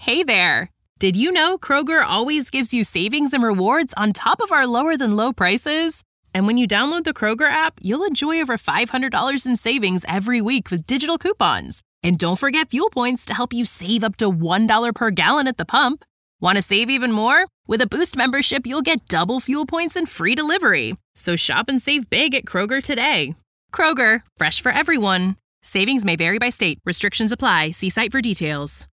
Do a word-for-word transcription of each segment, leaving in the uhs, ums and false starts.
Hey there! Did you know Kroger always gives you savings and rewards on top of our lower-than-low prices? And when you download the Kroger app, you'll enjoy over five hundred dollars in savings every week with digital coupons. And don't forget fuel points to help you save up to one dollar per gallon at the pump. Want to save even more? With a Boost membership, you'll get double fuel points and free delivery. So shop and save big at Kroger today. Kroger, fresh for everyone. Savings may vary by state. Restrictions apply. See site for details.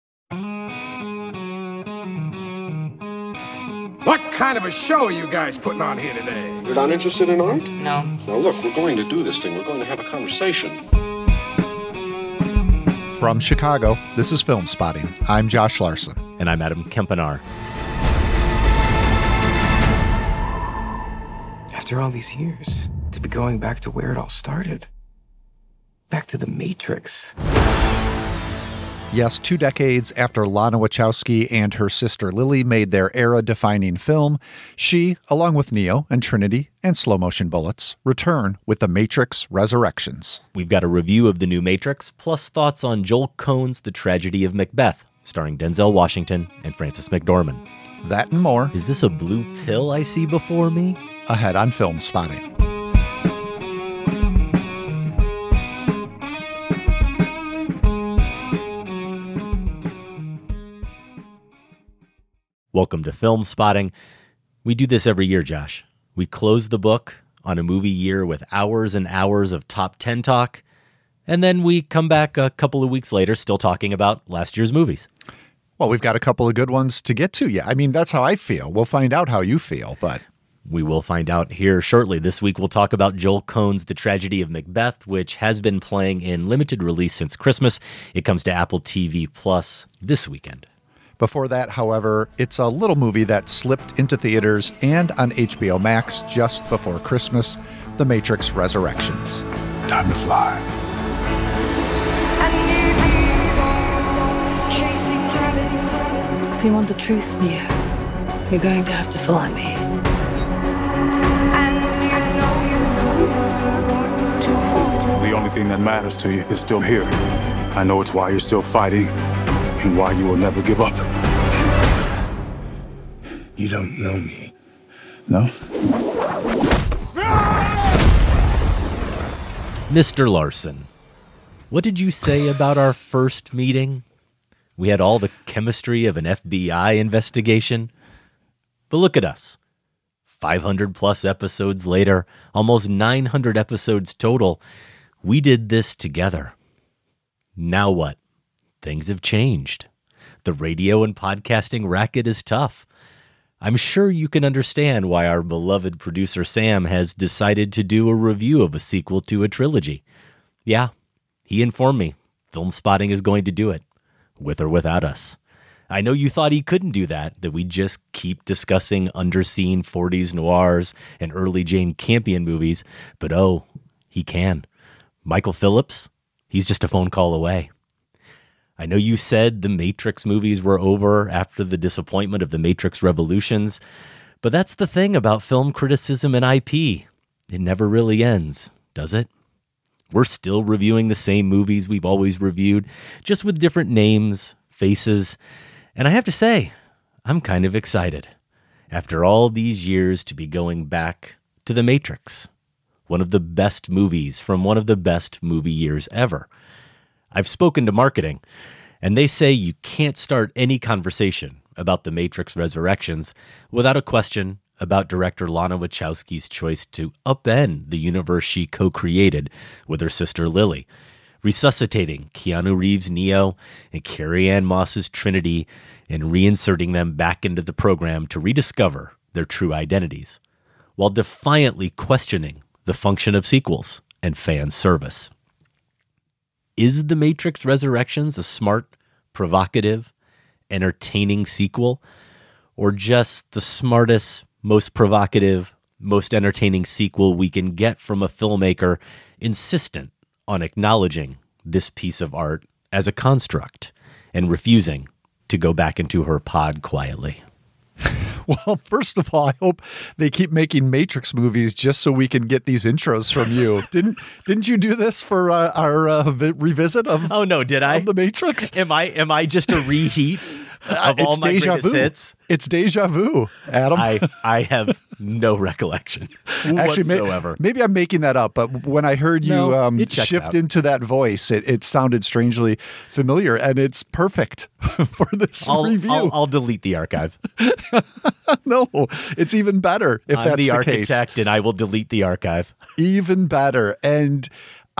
What kind of a show are you guys putting on here today? You're not interested in art? No. Well, look, we're going to do this thing. We're going to have a conversation. From Chicago, this is Film Spotting. I'm Josh Larson. And I'm Adam Kempenaar. After all these years, to be going back to where it all started. Back to the Matrix. Yes, two decades after Lana Wachowski and her sister Lily made their era-defining film, she, along with Neo and Trinity and Slow Motion Bullets, return with The Matrix Resurrections. We've got a review of the new Matrix, plus thoughts on Joel Coen's The Tragedy of Macbeth, starring Denzel Washington and Frances McDormand. That and more. Is this a blue pill I see before me? Ahead on Film Spotting. Welcome to Film Spotting. We do this every year, Josh. We close the book on a movie year with hours and hours of top ten talk, and then we come back a couple of weeks later still talking about last year's movies. Well, we've got a couple of good ones to get to. Yeah, I mean, that's how I feel. We'll find out how you feel, but... We will find out here shortly. This week, we'll talk about Joel Coen's The Tragedy of Macbeth, which has been playing in limited release since Christmas. It comes to Apple T V Plus this weekend. Before that, however, it's a little movie that slipped into theaters and on H B O Max just before Christmas, The Matrix Resurrections. Time to fly. If you want the truth, Neo, you're going to have to follow me. The only thing that matters to you is still here. I know it's why you're still fighting and why you will never give up. You don't know me, no? Mister Larson, what did you say about our first meeting? We had all the chemistry of an F B I investigation. But look at us. five hundred plus episodes later, almost nine hundred episodes total. We did this together. Now what? Things have changed. The radio and podcasting racket is tough. I'm sure you can understand why our beloved producer Sam has decided to do a review of a sequel to a trilogy. Yeah, he informed me Film Spotting is going to do it, with or without us. I know you thought he couldn't do that, that we just keep discussing underseen forties noirs and early Jane Campion movies, but oh, he can. Michael Phillips, he's just a phone call away. I know you said the Matrix movies were over after the disappointment of the Matrix Revolutions, but that's the thing about film criticism and I P. It never really ends, does it? We're still reviewing the same movies we've always reviewed, just with different names, faces, and I have to say, I'm kind of excited. After all these years to be going back to The Matrix, one of the best movies from one of the best movie years ever. I've spoken to marketing, and they say you can't start any conversation about The Matrix Resurrections without a question about director Lana Wachowski's choice to upend the universe she co-created with her sister Lily, resuscitating Keanu Reeves' Neo and Carrie-Anne Moss's Trinity and reinserting them back into the program to rediscover their true identities, while defiantly questioning the function of sequels and fan service. Is The Matrix Resurrections a smart, provocative, entertaining sequel, or just the smartest, most provocative, most entertaining sequel we can get from a filmmaker insistent on acknowledging this piece of art as a construct and refusing to go back into her pod quietly? Well, first of all, I hope they keep making Matrix movies just so we can get these intros from you. Didn't didn't you do this for uh, our uh, vi- revisit of? Oh no, did I? Of The Matrix? Am I am I just a reheat of all it's my deja greatest vu. hits, It's deja vu, Adam. I I have no recollection Actually, may- whatsoever. maybe I'm making that up, but when I heard you No, um, it checks shift out. into that voice, it, it sounded strangely familiar, and it's perfect for this I'll, review. I'll, I'll delete the archive. No, it's even better if I'm that's the the case. architect, and I will delete the archive. Even better. And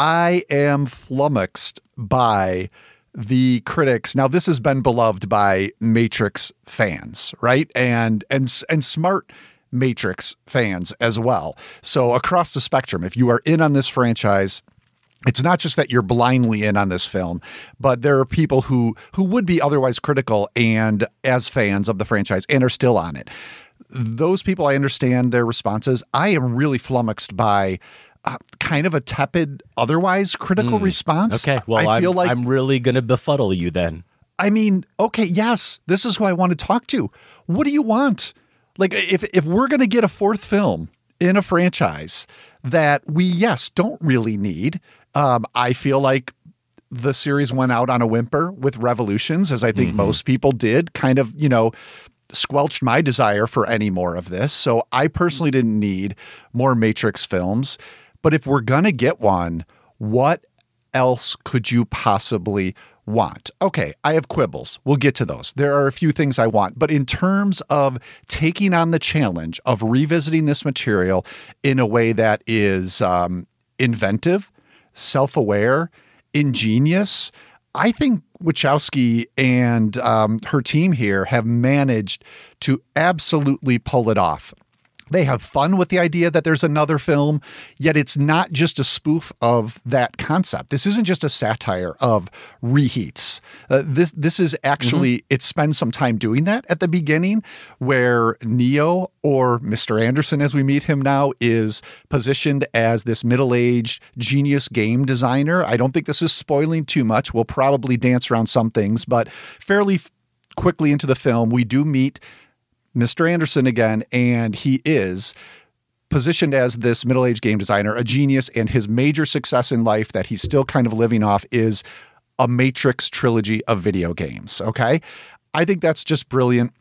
I am flummoxed by the critics. Now, this has been beloved by Matrix fans, right? And and and smart Matrix fans as well. So across the spectrum, if you are in on this franchise, it's not just that you're blindly in on this film, but there are people who who would be otherwise critical and as fans of the franchise and are still on it. Those people, I understand their responses. I am really flummoxed by uh, kind of a tepid, otherwise critical response. Okay, well, I feel I'm, like I'm really going to befuddle you then. I mean, okay, yes, this is who I want to talk to. What do you want? Like, if if we're going to get a fourth film in a franchise that we, yes, don't really need, um, I feel like the series went out on a whimper with Revolutions, as I think mm-hmm. most people did, kind of, you know, squelched my desire for any more of this. So I personally didn't need more Matrix films. But if we're going to get one, what else could you possibly want? Okay, I have quibbles. We'll get to those. There are a few things I want. But in terms of taking on the challenge of revisiting this material in a way that is um, inventive, self-aware, ingenious, I think Wachowski and um, her team here have managed to absolutely pull it off. They have fun with the idea that there's another film, yet it's not just a spoof of that concept. This isn't just a satire of reheats. Uh, this this is actually, mm-hmm. it spends some time doing that at the beginning, where Neo, or Mister Anderson as we meet him now, is positioned as this middle-aged genius game designer. I don't think this is spoiling too much. We'll probably dance around some things, but fairly f- quickly into the film, we do meet Mister Anderson again, and he is positioned as this middle-aged game designer, a genius, and his major success in life that he's still kind of living off is a Matrix trilogy of video games, okay? I think that's just brilliant,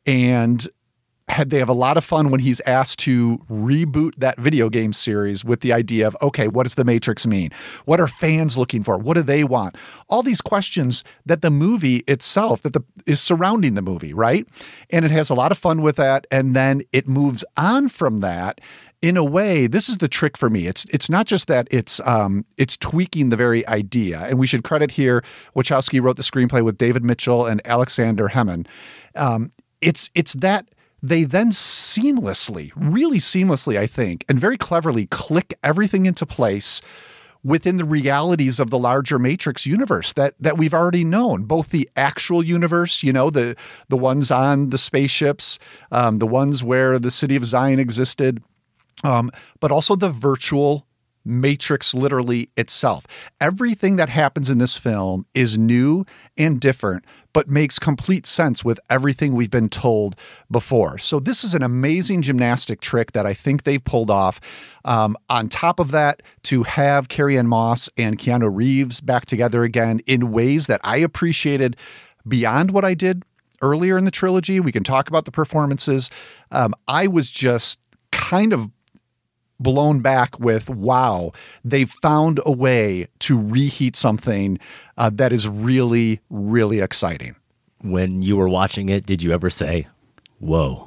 and had they have a lot of fun when he's asked to reboot that video game series with the idea of, okay, what does the Matrix mean? What are fans looking for? What do they want? All these questions that the movie itself, that the is surrounding the movie, right? And it has a lot of fun with that. And then it moves on from that in a way. This is the trick for me. It's it's not just that it's um, it's tweaking the very idea. And we should credit here, Wachowski wrote the screenplay with David Mitchell and Alexander Hemon. Um, it's it's that they then seamlessly, really seamlessly, I think, and very cleverly click everything into place within the realities of the larger Matrix universe that that we've already known, both the actual universe, you know, the the ones on the spaceships, um, the ones where the city of Zion existed, um, but also the virtual Matrix literally itself. Everything that happens in this film is new and different, but makes complete sense with everything we've been told before. So this is an amazing gymnastic trick that I think they've pulled off. Um, on top of that, to have Carrie-Anne Moss and Keanu Reeves back together again in ways that I appreciated beyond what I did earlier in the trilogy. We can talk about the performances. Um, I was just kind of blown back with, wow, they've found a way to reheat something uh, that is really, really exciting. When you were watching it, did you ever say, whoa?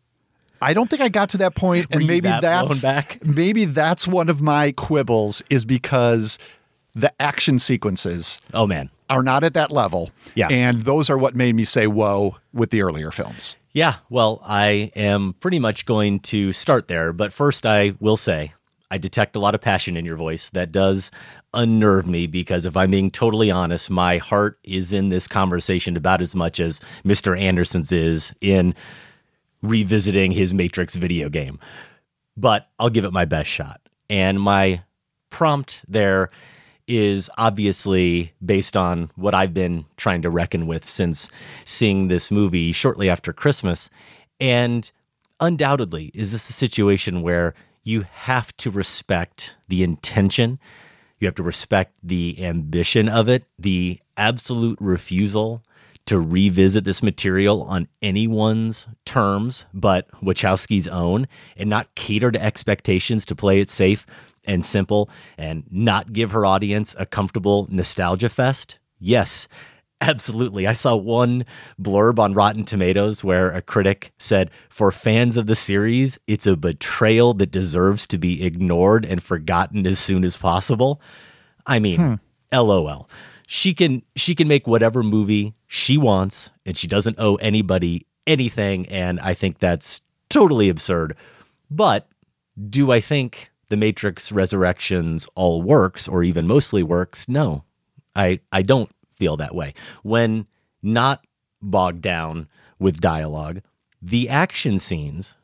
I don't think I got to that point, and maybe that that's blown back? maybe that's one of my quibbles, is because the action sequences Oh, man. are not at that level. Yeah. And those are what made me say, whoa, with the earlier films. Yeah, well, I am pretty much going to start there. But first, I will say I detect a lot of passion in your voice that does unnerve me, because if I'm being totally honest, my heart is in this conversation about as much as Mister Anderson's is in revisiting his Matrix video game. But I'll give it my best shot. And my prompt there is obviously based on what I've been trying to reckon with since seeing this movie shortly after Christmas. And undoubtedly, is this a situation where you have to respect the intention, you have to respect the ambition of it, the absolute refusal to revisit this material on anyone's terms but Wachowski's own and not cater to expectations to play it safe and simple and not give her audience a comfortable nostalgia fest? Yes, absolutely. I saw one blurb on Rotten Tomatoes where a critic said, for fans of the series, it's a betrayal that deserves to be ignored and forgotten as soon as possible. I mean, hmm. LOL. She can she can make whatever movie she wants, and she doesn't owe anybody anything, and I think that's totally absurd. But do I think The Matrix Resurrections all works, or even mostly works? No, I I don't feel that way. When not bogged down with dialogue, the action scenes,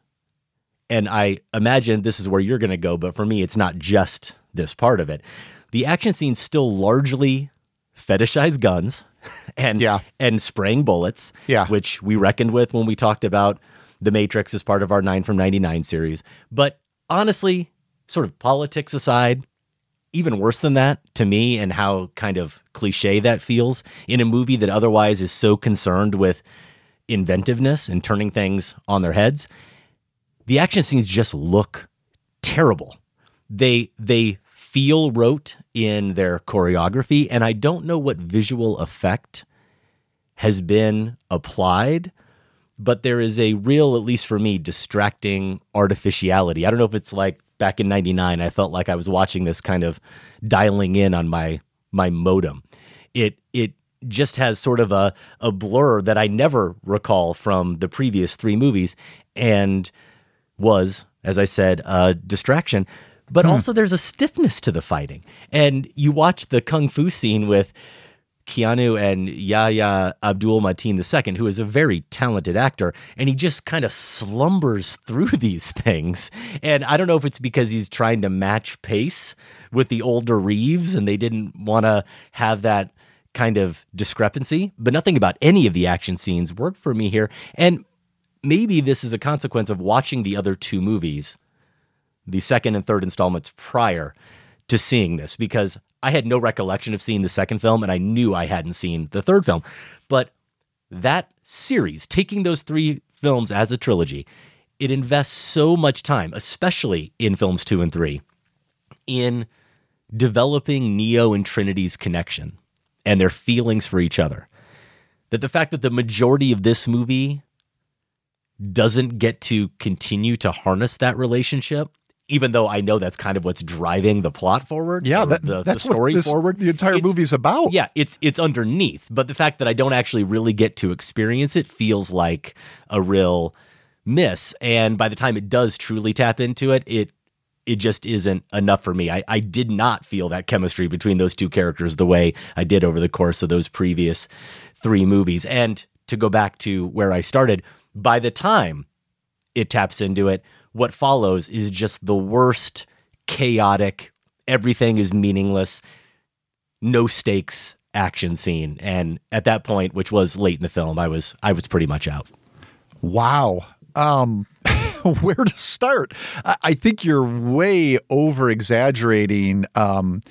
and I imagine this is where you're going to go, but for me, it's not just this part of it. The action scenes still largely fetishize guns and yeah. and spraying bullets, yeah. which we reckoned with when we talked about The Matrix as part of our nine from ninety-nine series. But honestly, sort of politics aside, even worse than that to me, and how kind of cliche that feels in a movie that otherwise is so concerned with inventiveness and turning things on their heads, the action scenes just look terrible. They they feel rote in their choreography, and I don't know what visual effect has been applied, but there is a real, at least for me, distracting artificiality. I don't know if it's like back in ninety-nine, I felt like I was watching this kind of dialing in on my my modem. It it just has sort of a, a blur that I never recall from the previous three movies, and was, as I said, a distraction. But hmm. also there's a stiffness to the fighting. And you watch the Kung Fu scene with Keanu and Yahya Abdul-Mateen the Second, who is a very talented actor, and he just kind of slumbers through these things. And I don't know if it's because he's trying to match pace with the older Reeves and they didn't want to have that kind of discrepancy, but nothing about any of the action scenes worked for me here. And maybe this is a consequence of watching the other two movies, the second and third installments prior to seeing this, because I had no recollection of seeing the second film, and I knew I hadn't seen the third film. But that series, taking those three films as a trilogy, it invests so much time, especially in films two and three, in developing Neo and Trinity's connection and their feelings for each other, that the fact that the majority of this movie doesn't get to continue to harness that relationship, even though I know that's kind of what's driving the plot forward. Yeah, that, the, that's the story what this, forward. The entire it's, movie's about. Yeah, it's it's underneath. But the fact that I don't actually really get to experience it feels like a real miss. And by the time it does truly tap into it, it it just isn't enough for me. I, I did not feel that chemistry between those two characters the way I did over the course of those previous three movies. And to go back to where I started, by the time it taps into it, what follows is just the worst, chaotic, everything is meaningless, no stakes action scene. And at that point, which was late in the film, I was I was pretty much out. Wow. Um, where to start? I think you're way over exaggerating um,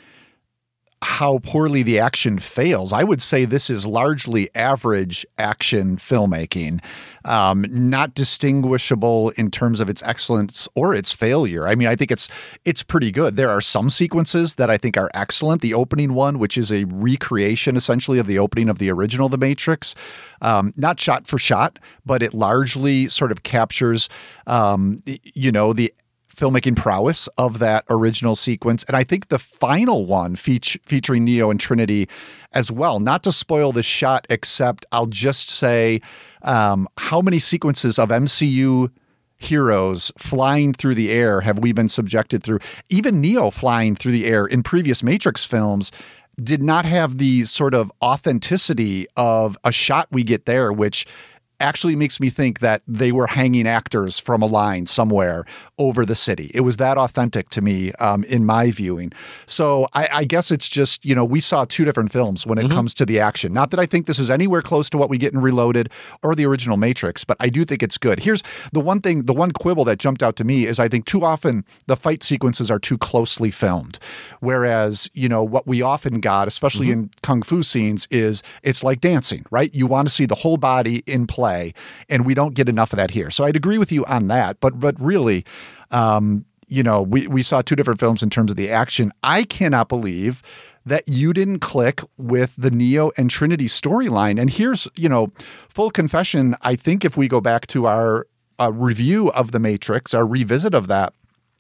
how poorly the action fails. I would say this is largely average action filmmaking, um, not distinguishable in terms of its excellence or its failure. I mean, I think it's it's pretty good. There are some sequences that I think are excellent. The opening one, which is a recreation essentially of the opening of the original The Matrix, um, not shot for shot, but it largely sort of captures, um, you know, the filmmaking prowess of that original sequence. And I think the final one feature, featuring Neo and Trinity as well, not to spoil the shot, except I'll just say um, how many sequences of M C U heroes flying through the air have we been subjected through? Even Neo flying through the air in previous Matrix films did not have the sort of authenticity of a shot we get there, which actually makes me think that they were hanging actors from a line somewhere over the city. It was that authentic to me um, in my viewing. So I, I guess it's just, you know, we saw two different films when it mm-hmm. comes to the action. Not that I think this is anywhere close to what we get in Reloaded or the original Matrix, but I do think it's good. Here's the one thing, the one quibble that jumped out to me is I think too often the fight sequences are too closely filmed. Whereas, you know, what we often got, especially mm-hmm. in Kung Fu scenes, is it's like dancing, right? You want to see the whole body in play. And we don't get enough of that here. So I'd agree with you on that. But but really, um, you know, we, we saw two different films in terms of the action. I cannot believe that you didn't click with the Neo and Trinity storyline. And here's, you know, full confession. I think if we go back to our uh, review of The Matrix, our revisit of that,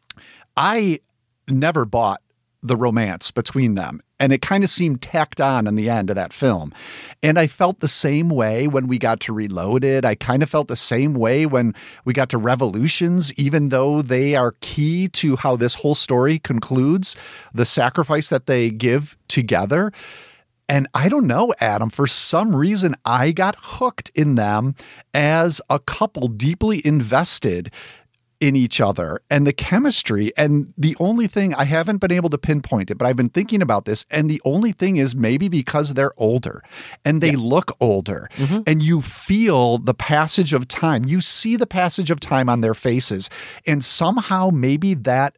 I never bought the romance between them. And it kind of seemed tacked on in the end of that film. And I felt the same way when we got to Reloaded. I kind of felt the same way when we got to Revolutions, even though they are key to how this whole story concludes, the sacrifice that they give together. And I don't know, Adam, for some reason, I got hooked in them as a couple deeply invested in each other and the chemistry. And the only thing, I haven't been able to pinpoint it, but I've been thinking about this. And the only thing is maybe because they're older and they yeah. look older mm-hmm. and you feel the passage of time. You see the passage of time on their faces. And somehow maybe that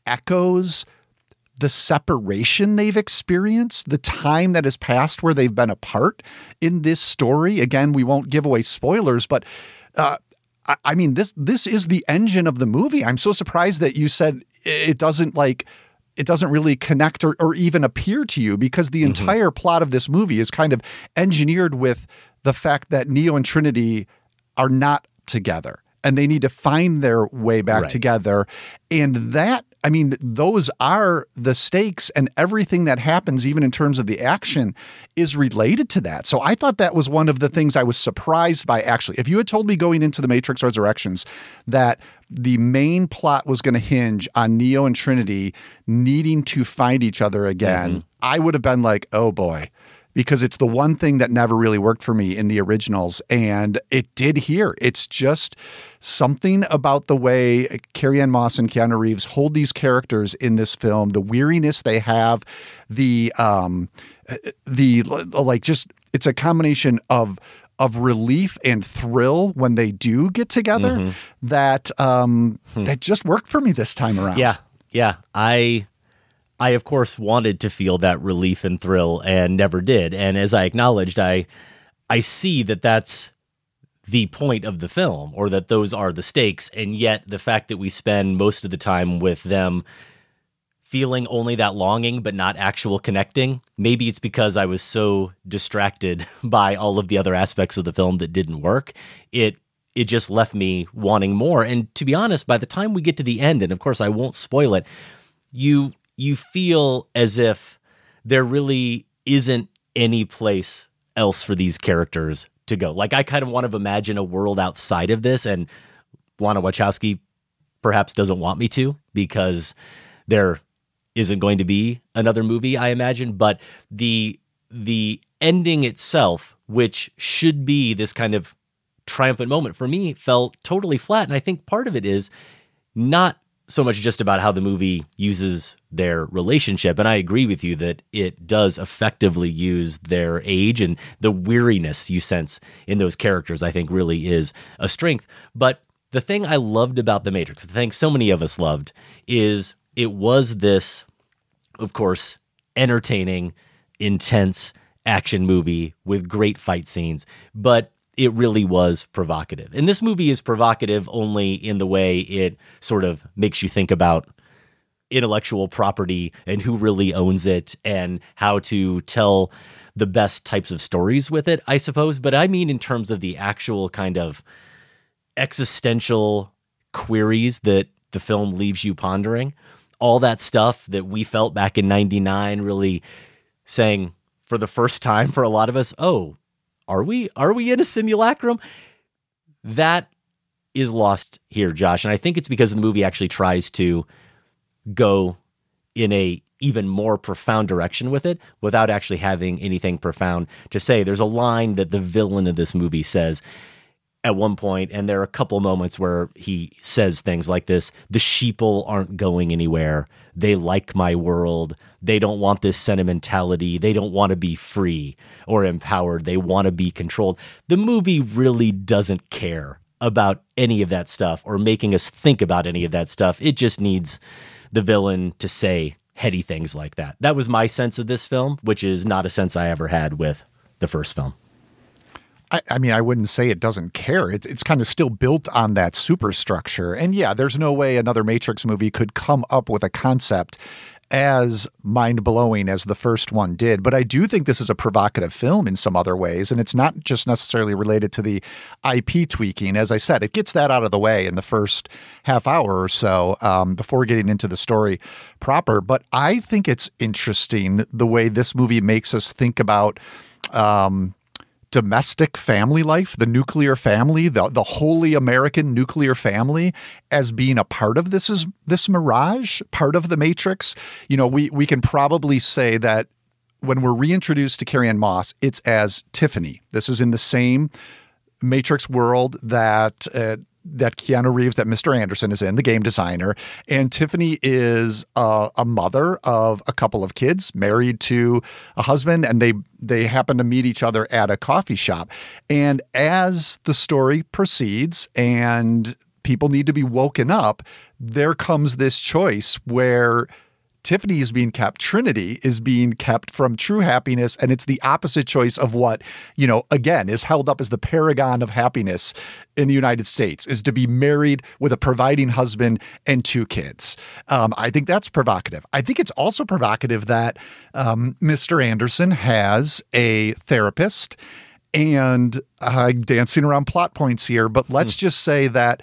echoes the separation they've experienced, the time that has passed where they've been apart in this story. Again, we won't give away spoilers, but uh, I mean, this this is the engine of the movie. I'm so surprised that you said it doesn't like it doesn't really connect or, or even appear to you, because the mm-hmm. entire plot of this movie is kind of engineered with the fact that Neo and Trinity are not together and they need to find their way back right. together. And that, I mean, those are the stakes, and everything that happens, even in terms of the action, is related to that. So I thought that was one of the things I was surprised by, actually. If you had told me going into The Matrix Resurrections that the main plot was going to hinge on Neo and Trinity needing to find each other again, mm-hmm. I would have been like, oh boy. Because it's the one thing that never really worked for me in the originals, and it did here. It's just something about the way Carrie-Anne Moss and Keanu Reeves hold these characters in this film, the weariness they have, the um, the like, just it's a combination of of relief and thrill when they do get together mm-hmm. that um, hmm. that just worked for me this time around. Yeah, yeah, I. I, of course, wanted to feel that relief and thrill and never did. And as I acknowledged, I I see that that's the point of the film, or that those are the stakes. And yet the fact that we spend most of the time with them feeling only that longing but not actual connecting, maybe it's because I was so distracted by all of the other aspects of the film that didn't work. It it just left me wanting more. And to be honest, by the time we get to the end, and of course I won't spoil it, you... you feel as if there really isn't any place else for these characters to go. Like, I kind of want to imagine a world outside of this, and Lana Wachowski perhaps doesn't want me to, because there isn't going to be another movie, I imagine. But the the ending itself, which should be this kind of triumphant moment, for me felt totally flat. And I think part of it is not so much just about how the movie uses their relationship. And I agree with you that it does effectively use their age, and the weariness you sense in those characters, I think, really is a strength. But the thing I loved about The Matrix, the thing so many of us loved, is it was this, of course, entertaining, intense action movie with great fight scenes, but it really was provocative. And this movie is provocative only in the way it sort of makes you think about intellectual property and who really owns it and how to tell the best types of stories with it, I suppose. But I mean in terms of the actual kind of existential queries that the film leaves you pondering. All that stuff that we felt back in ninety-nine, really saying for the first time for a lot of us, oh, Are we are we in a simulacrum? That is lost here, Josh. And I think it's because the movie actually tries to go in a even more profound direction with it without actually having anything profound to say. There's a line that the villain of this movie says, at one point, and there are a couple moments where he says things like this: the sheeple aren't going anywhere. They like my world. They don't want this sentimentality. They don't want to be free or empowered. They want to be controlled. The movie really doesn't care about any of that stuff or making us think about any of that stuff. It just needs the villain to say heady things like that. That was my sense of this film, which is not a sense I ever had with the first film. I, I mean, I wouldn't say it doesn't care. It's it's kind of still built on that superstructure. And yeah, there's no way another Matrix movie could come up with a concept as mind-blowing as the first one did. But I do think this is a provocative film in some other ways, and it's not just necessarily related to the I P tweaking. As I said, it gets that out of the way in the first half hour or so um, before getting into the story proper. But I think it's interesting the way this movie makes us think about um, domestic family life, the nuclear family, the the holy American nuclear family, as being a part of this is this mirage, part of the Matrix. You know, we we can probably say that when we're reintroduced to Carrie-Anne Moss, it's as Tiffany. This is in the same Matrix world that uh, that Keanu Reeves, that Mister Anderson is in, the game designer. And Tiffany is uh, a mother of a couple of kids, married to a husband, and they they happen to meet each other at a coffee shop. And as the story proceeds and people need to be woken up, there comes this choice where Tiffany is being kept, Trinity is being kept from true happiness, and it's the opposite choice of what, you know, again, is held up as the paragon of happiness in the United States, is to be married with a providing husband and two kids. Um, I think that's provocative. I think it's also provocative that um, Mister Anderson has a therapist, and uh, dancing around plot points here, but let's mm. just say that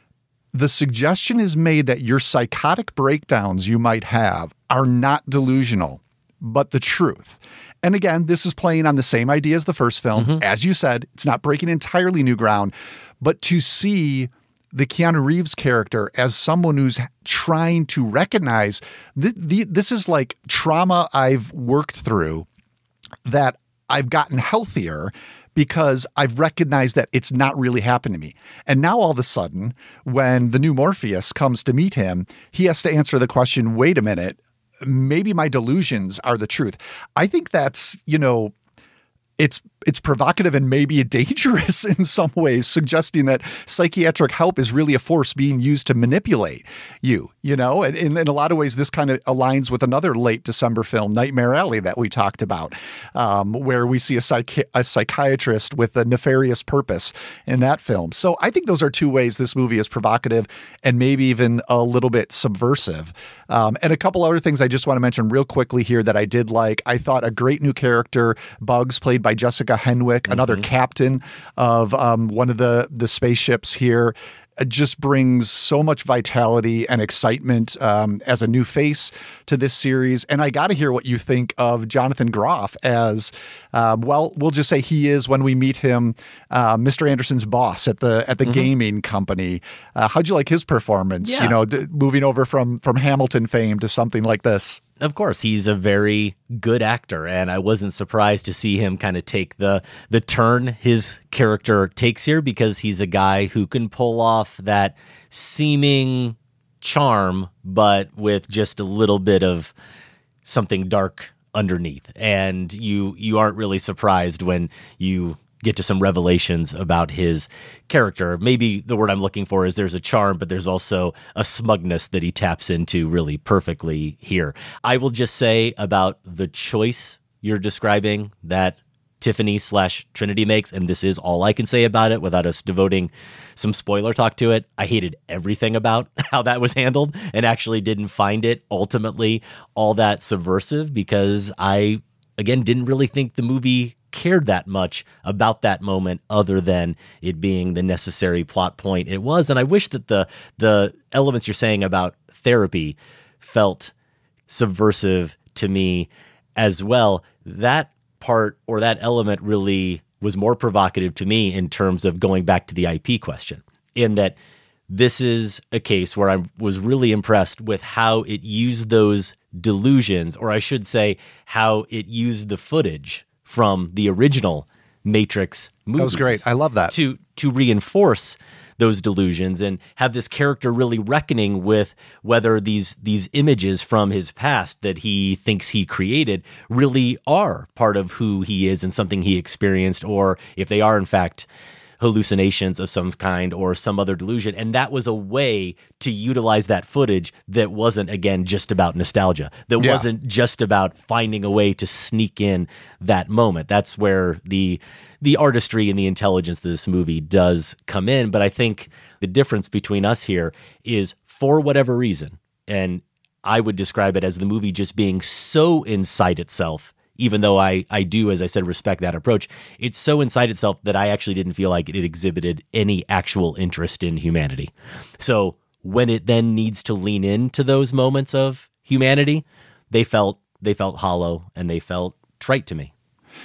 the suggestion is made that your psychotic breakdowns you might have are not delusional, but the truth. And again, this is playing on the same idea as the first film. Mm-hmm. As you said, it's not breaking entirely new ground, but to see the Keanu Reeves character as someone who's trying to recognize th- the, this is like trauma I've worked through, that I've gotten healthier because I've recognized that it's not really happened to me. And now all of a sudden, when the new Morpheus comes to meet him, he has to answer the question, wait a minute, maybe my delusions are the truth. I think that's, you know, it's it's provocative and maybe dangerous in some ways, suggesting that psychiatric help is really a force being used to manipulate you, you know, and, and in a lot of ways, this kind of aligns with another late December film, Nightmare Alley, that we talked about, um, where we see a, psychi- a psychiatrist with a nefarious purpose in that film. So I think those are two ways this movie is provocative and maybe even a little bit subversive. Um, and a couple other things I just want to mention real quickly here that I did like. I thought a great new character, Bugs, played by Jessica Henwick, mm-hmm. another captain of um, one of the, the spaceships here, just brings so much vitality and excitement um, as a new face to this series. And I got to hear what you think of Jonathan Groff as, um, well, we'll just say he is, when we meet him, uh, Mister Anderson's boss at the at the mm-hmm. gaming company. Uh, how'd you like his performance? Yeah. You know, d- moving over from from Hamilton fame to something like this. Of course, he's a very good actor, and I wasn't surprised to see him kind of take the the turn his character takes here, because he's a guy who can pull off that seeming charm, but with just a little bit of something dark underneath. And you you aren't really surprised when you get to some revelations about his character. Maybe the word I'm looking for is there's a charm, but there's also a smugness that he taps into really perfectly here. I will just say about the choice you're describing that Tiffany slash Trinity makes, and this is all I can say about it without us devoting some spoiler talk to it. I hated everything about how that was handled and actually didn't find it ultimately all that subversive, because I, again, didn't really think the movie cared that much about that moment other than it being the necessary plot point it was. And I wish that the the elements you're saying about therapy felt subversive to me as well. That part or that element really was more provocative to me in terms of going back to the I P question, in that this is a case where I was really impressed with how it used those delusions, or I should say how it used the footage from the original Matrix movies. That was great. I love that. To to reinforce those delusions and have this character really reckoning with whether these these images from his past that he thinks he created really are part of who he is and something he experienced, or if they are in fact hallucinations of some kind or some other delusion. And that was a way to utilize that footage that wasn't, again, just about nostalgia, that Yeah. wasn't just about finding a way to sneak in that moment. That's where the the artistry and the intelligence of this movie does come in. But I think the difference between us here is, for whatever reason, and I would describe it as the movie just being so inside itself, even though I, I do, as I said, respect that approach, it's so inside itself that I actually didn't feel like it exhibited any actual interest in humanity. So when it then needs to lean into those moments of humanity, they felt they felt hollow and they felt trite to me.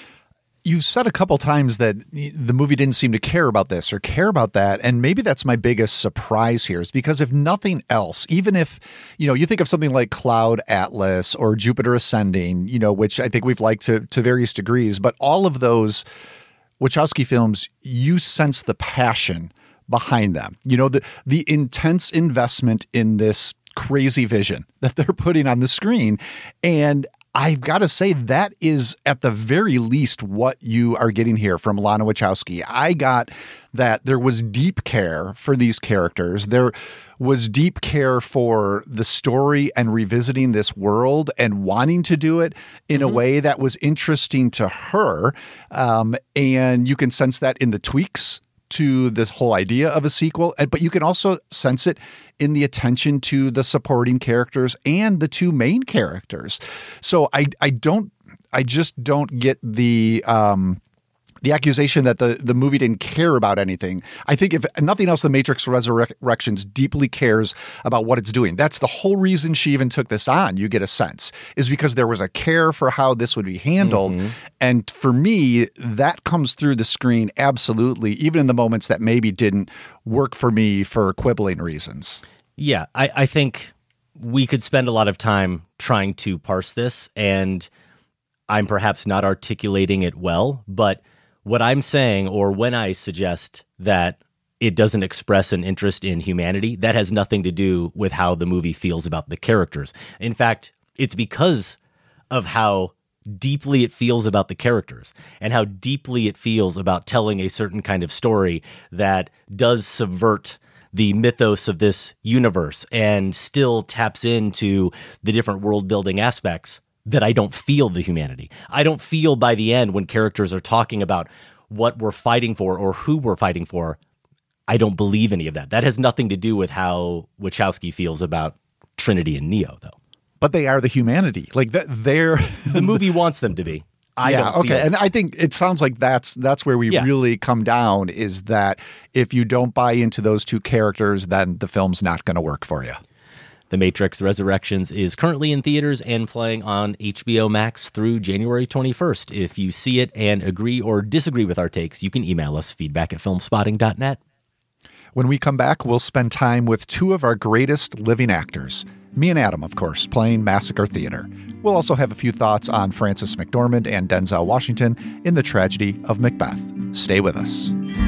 You've said a couple times that the movie didn't seem to care about this or care about that. And maybe that's my biggest surprise here, is because if nothing else, even if, you know, you think of something like Cloud Atlas or Jupiter Ascending, you know, which I think we've liked to, to various degrees, but all of those Wachowski films, you sense the passion behind them, you know, the, the intense investment in this crazy vision that they're putting on the screen. And I've got to say that is at the very least what you are getting here from Lana Wachowski. I got that there was deep care for these characters. There was deep care for the story and revisiting this world and wanting to do it in mm-hmm. a way that was interesting to her. Um, and you can sense that in the tweaks to this whole idea of a sequel, but you can also sense it in the attention to the supporting characters and the two main characters. So I, I don't, I just don't get the, um, the accusation that the, the movie didn't care about anything. I think if nothing else, The Matrix Resurrections deeply cares about what it's doing. That's the whole reason she even took this on, you get a sense, is because there was a care for how this would be handled. Mm-hmm. And for me, that comes through the screen absolutely, even in the moments that maybe didn't work for me for quibbling reasons. Yeah, I, I think we could spend a lot of time trying to parse this, and I'm perhaps not articulating it well, but what I'm saying, or when I suggest that it doesn't express an interest in humanity, that has nothing to do with how the movie feels about the characters. In fact, it's because of how deeply it feels about the characters and how deeply it feels about telling a certain kind of story that does subvert the mythos of this universe and still taps into the different world building aspects, that I don't feel the humanity. I don't feel by the end when characters are talking about what we're fighting for or who we're fighting for, I don't believe any of that. That has nothing to do with how Wachowski feels about Trinity and Neo, though. But they are the humanity. Like that, they're the movie wants them to be. I yeah, don't okay. feel And I think it sounds like that's that's where we yeah. really come down, is that if you don't buy into those two characters, then the film's not going to work for you. The Matrix Resurrections is currently in theaters and playing on H B O Max through January twenty-first. If you see it and agree or disagree with our takes, you can email us feedback at filmspotting dot net. When we come back, we'll spend time with two of our greatest living actors. Me and Adam, of course, playing Massacre Theater. We'll also have a few thoughts on Frances McDormand and Denzel Washington in The Tragedy of Macbeth. Stay with us.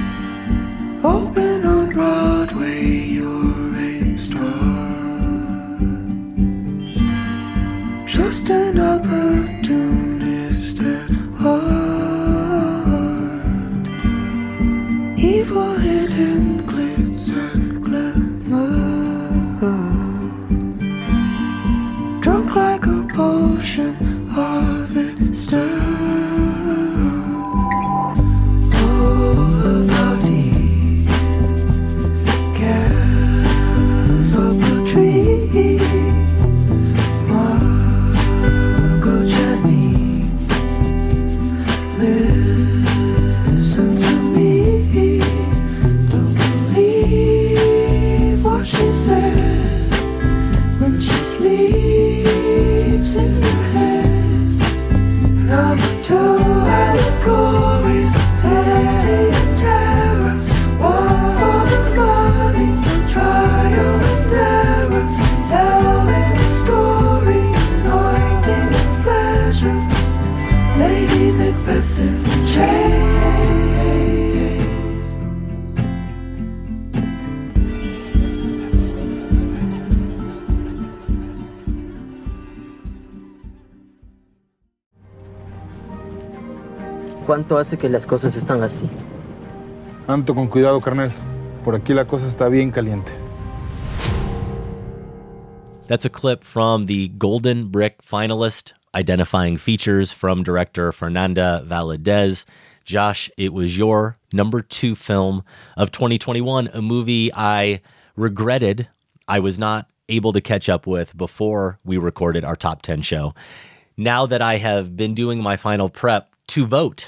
Open on Broadway, you're a star. Just an opportunist at heart. Evil hidden glitz and glamour. Drunk like a potion, harvester. Oh, body, get up a tree. Listen to me, don't ¿Cuánto hace que las cosas están así? Ando con cuidado, carnal. Por aquí la cosa está bien caliente. That's a clip from the Golden Brick finalist, Identifying Features, from director Fernanda Valadez. Josh, it was your number two film of twenty twenty-one, a movie I regretted I was not able to catch up with before we recorded our top ten show. Now that I have been doing my final prep to vote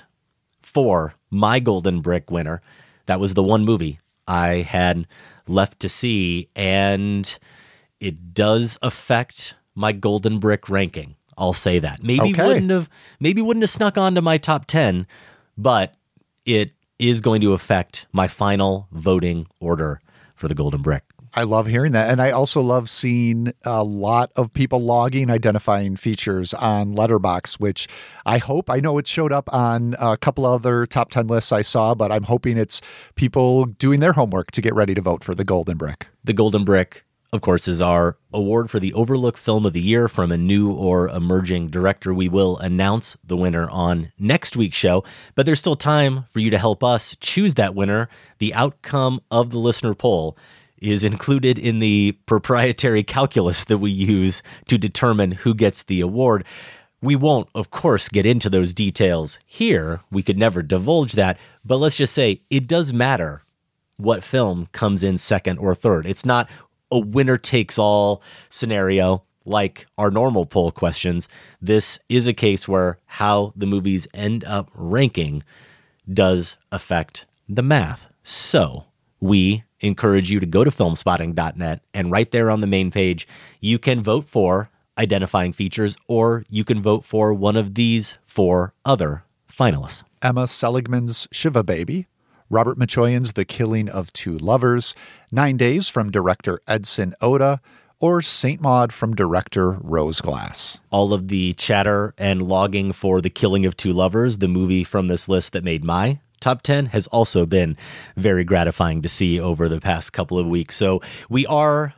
for my Golden Brick winner, that was the one movie I had left to see, and it does affect my Golden Brick ranking. I'll say that. Maybe Okay. wouldn't have maybe wouldn't have snuck onto my top ten, but it is going to affect my final voting order for the Golden Brick. I love hearing that. And I also love seeing a lot of people logging Identifying Features on Letterboxd, which I hope, I know it showed up on a couple other top ten lists I saw, but I'm hoping it's people doing their homework to get ready to vote for the Golden Brick. The Golden Brick, of course, is our award for the Overlooked Film of the Year from a new or emerging director. We will announce the winner on next week's show, but there's still time for you to help us choose that winner. The outcome of the listener poll is included in the proprietary calculus that we use to determine who gets the award. We won't, of course, get into those details here. We could never divulge that, but let's just say it does matter what film comes in second or third. It's not a winner-takes-all scenario like our normal poll questions. This is a case where how the movies end up ranking does affect the math. So we encourage you to go to filmspotting dot net, and right there on the main page, you can vote for Identifying Features, or you can vote for one of these four other finalists. Emma Seligman's Shiva Baby, Robert Machoyan's The Killing of Two Lovers, Nine Days from director Edson Oda, or Saint Maud from director Rose Glass. All of the chatter and logging for The Killing of Two Lovers, the movie from this list that made my top ten, has also been very gratifying to see over the past couple of weeks. So we are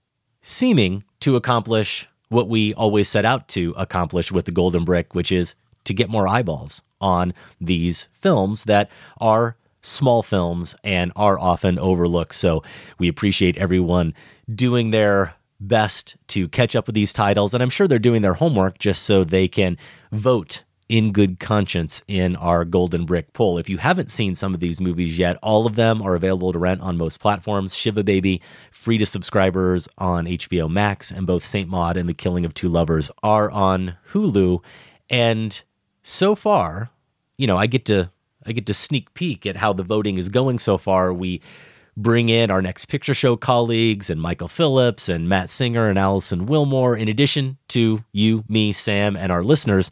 seeming to accomplish what we always set out to accomplish with the Golden Brick, which is to get more eyeballs on these films that are small films and are often overlooked. So we appreciate everyone doing their best to catch up with these titles, and I'm sure they're doing their homework just so they can vote in good conscience in our Golden Brick poll. If you haven't seen some of these movies yet, all of them are available to rent on most platforms. Shiva Baby, free to subscribers on H B O Max, and both Saint Maud and The Killing of Two Lovers are on Hulu. And so far, you know, I get to I get to sneak peek at how the voting is going so far. We bring in our Next Picture Show colleagues and Michael Phillips and Matt Singer and Allison Wilmore, in addition to you, me, Sam, and our listeners.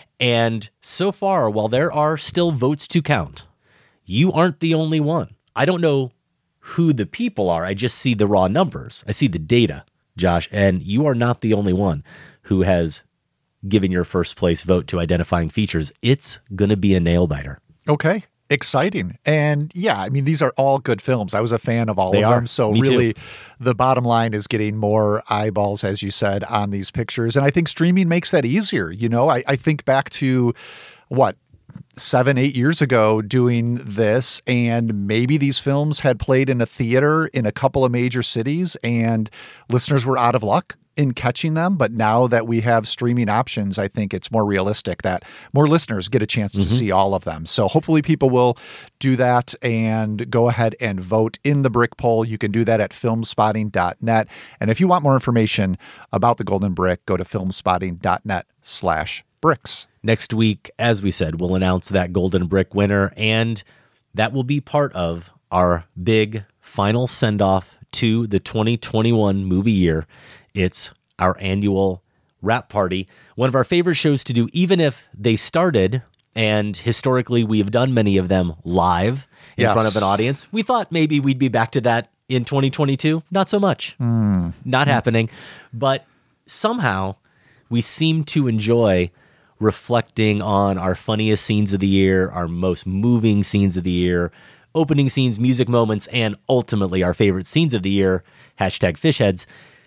And so far, while there are still votes to count, you aren't the only one. I don't know who the people are. I just see the raw numbers. I see the data, Josh, and you are not the only one who has given your first place vote to Identifying Features. It's going to be a nail biter. Okay. Exciting. And yeah, I mean, these are all good films. I was a fan of all They of are. them. So Me really, too. the bottom line is getting more eyeballs, as you said, on these pictures. And I think streaming makes that easier. You know, I, I think back to what, seven, eight years ago doing this, and maybe these films had played in a theater in a couple of major cities and listeners were out of luck in catching them. But now that we have streaming options, I think it's more realistic that more listeners get a chance to Mm-hmm. see all of them. So hopefully people will do that and go ahead and vote in the Brick poll. You can do that at filmspotting dot net. And if you want more information about the Golden Brick, go to filmspotting dot net slash bricks. Next week, as we said, we'll announce that Golden Brick winner, and that will be part of our big final send-off to the twenty twenty-one movie year. It's our annual wrap party, one of our favorite shows to do, even if they started, and historically we have done many of them live in Yes. front of an audience. We thought maybe we'd be back to that in twenty twenty-two. Not so much. Mm. Not happening. But somehow we seem to enjoy reflecting on our funniest scenes of the year, our most moving scenes of the year, opening scenes, music moments, and ultimately our favorite scenes of the year, hashtag fishheads,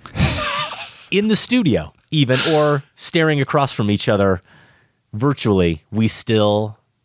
in the studio even, or staring across from each other virtually. We still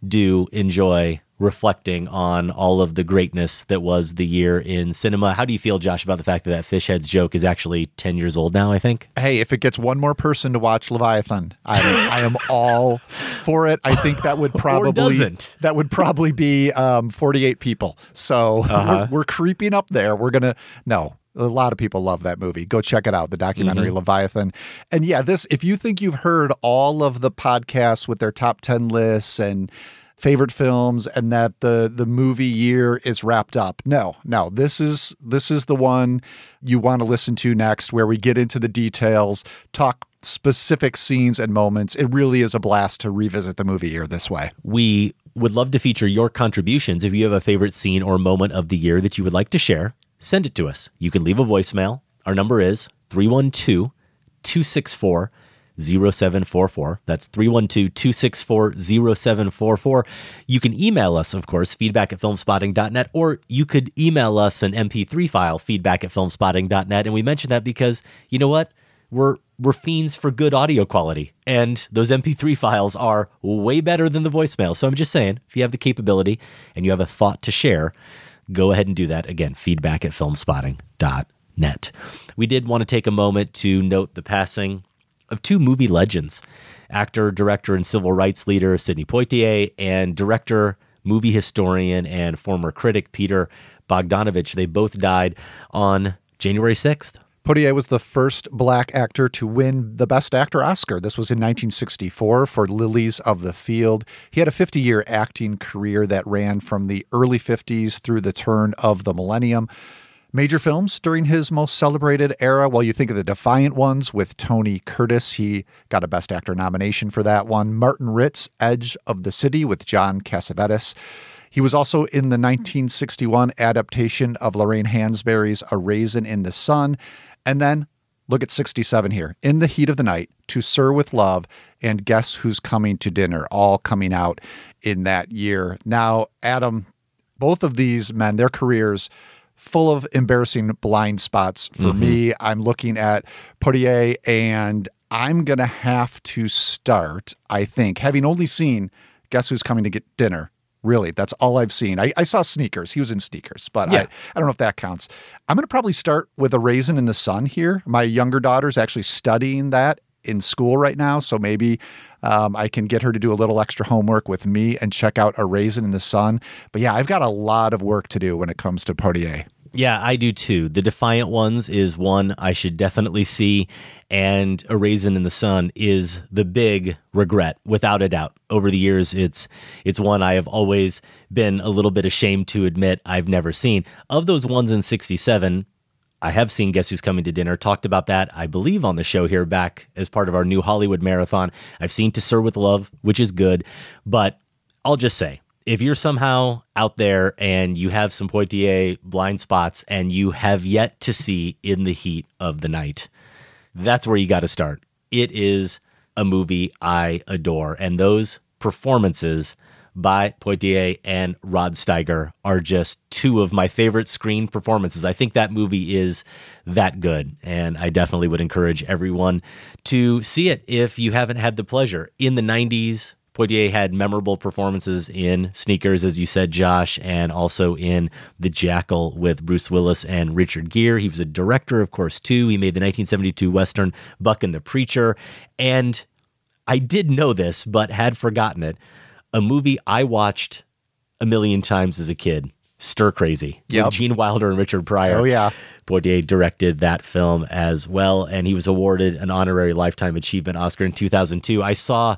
do enjoy reflecting on all of the greatness that was the year in cinema. How do you feel, Josh, about the fact that that fish heads joke is actually ten years old now, I think? Hey, if it gets one more person to watch Leviathan, I'm, I am all for it. I think that would probably or doesn't. that would probably be um, forty-eight people. So Uh-huh. we're, we're creeping up there. We're gonna no. A lot of people love that movie. Go check it out, the documentary Mm-hmm. Leviathan. And yeah, this, if you think you've heard all of the podcasts with their top ten lists and favorite films and that the the movie year is wrapped up. No, no, this is this is the one you want to listen to next, where we get into the details, talk specific scenes and moments. It really is a blast to revisit the movie year this way. We would love to feature your contributions. If you have a favorite scene or moment of the year that you would like to share, send it to us. You can leave a voicemail. Our number is three one two, two six four, zero seven four four. That's three one two, two six four, zero seven four four. You can email us, of course, feedback at filmspotting dot net, or you could email us an M P three file, feedback at filmspotting dot net. And we mention that because, you know what? We're we're fiends for good audio quality, and those M P three files are way better than the voicemail. So I'm just saying, if you have the capability and you have a thought to share, go ahead and do that. Again, feedback at filmspotting dot net. We did want to take a moment to note the passing of two movie legends, actor, director, and civil rights leader Sidney Poitier, and director, movie historian, and former critic Peter Bogdanovich. They both died on January sixth. Poitier was the first black actor to win the Best Actor Oscar. This was in nineteen sixty-four for Lilies of the Field. He had a fifty-year acting career that ran from the early fifties through the turn of the millennium. Major films during his most celebrated era, well, you think of The Defiant Ones with Tony Curtis. He got a Best Actor nomination for that one. Martin Ritt's Edge of the City with John Cassavetes. He was also in the nineteen sixty-one adaptation of Lorraine Hansberry's A Raisin in the Sun. And then look at sixty-seven here. In the Heat of the Night, To Sir with Love, and Guess Who's Coming to Dinner, all coming out in that year. Now, Adam, both of these men, their careers full of embarrassing blind spots for Mm-hmm. me. I'm looking at Poitier, and I'm going to have to start, I think, having only seen Guess Who's Coming to Get Dinner. Really, that's all I've seen. I, I saw Sneakers. He was in Sneakers, but Yeah. I, I don't know if that counts. I'm going to probably start with A Raisin in the Sun here. My younger daughter's actually studying that in school right now, so maybe um, I can get her to do a little extra homework with me and check out A Raisin in the Sun. But yeah, I've got a lot of work to do when it comes to Poitier. Yeah, I do too. The Defiant Ones is one I should definitely see, and A Raisin in the Sun is the big regret, without a doubt. Over the years, it's it's one I have always been a little bit ashamed to admit I've never seen. Of those ones in sixty-seven, I have seen Guess Who's Coming to Dinner, talked about that, I believe, on the show here back as part of our new Hollywood Marathon. I've seen To Sir with Love, which is good, but I'll just say, if you're somehow out there and you have some Poitier blind spots and you have yet to see In the Heat of the Night, that's where you got to start. It is a movie I adore. And those performances by Poitier and Rod Steiger are just two of my favorite screen performances. I think that movie is that good. And I definitely would encourage everyone to see it if you haven't had the pleasure. In the nineties, Poitier had memorable performances in Sneakers, as you said, Josh, and also in The Jackal with Bruce Willis and Richard Gere. He was a director, of course, too. He made the nineteen seventy-two Western Buck and the Preacher. And I did know this, but had forgotten it. A movie I watched a million times as a kid, Stir Crazy, Yep. with Gene Wilder and Richard Pryor. Oh, yeah. Poitier directed that film as well, and he was awarded an honorary Lifetime Achievement Oscar in two thousand two. I saw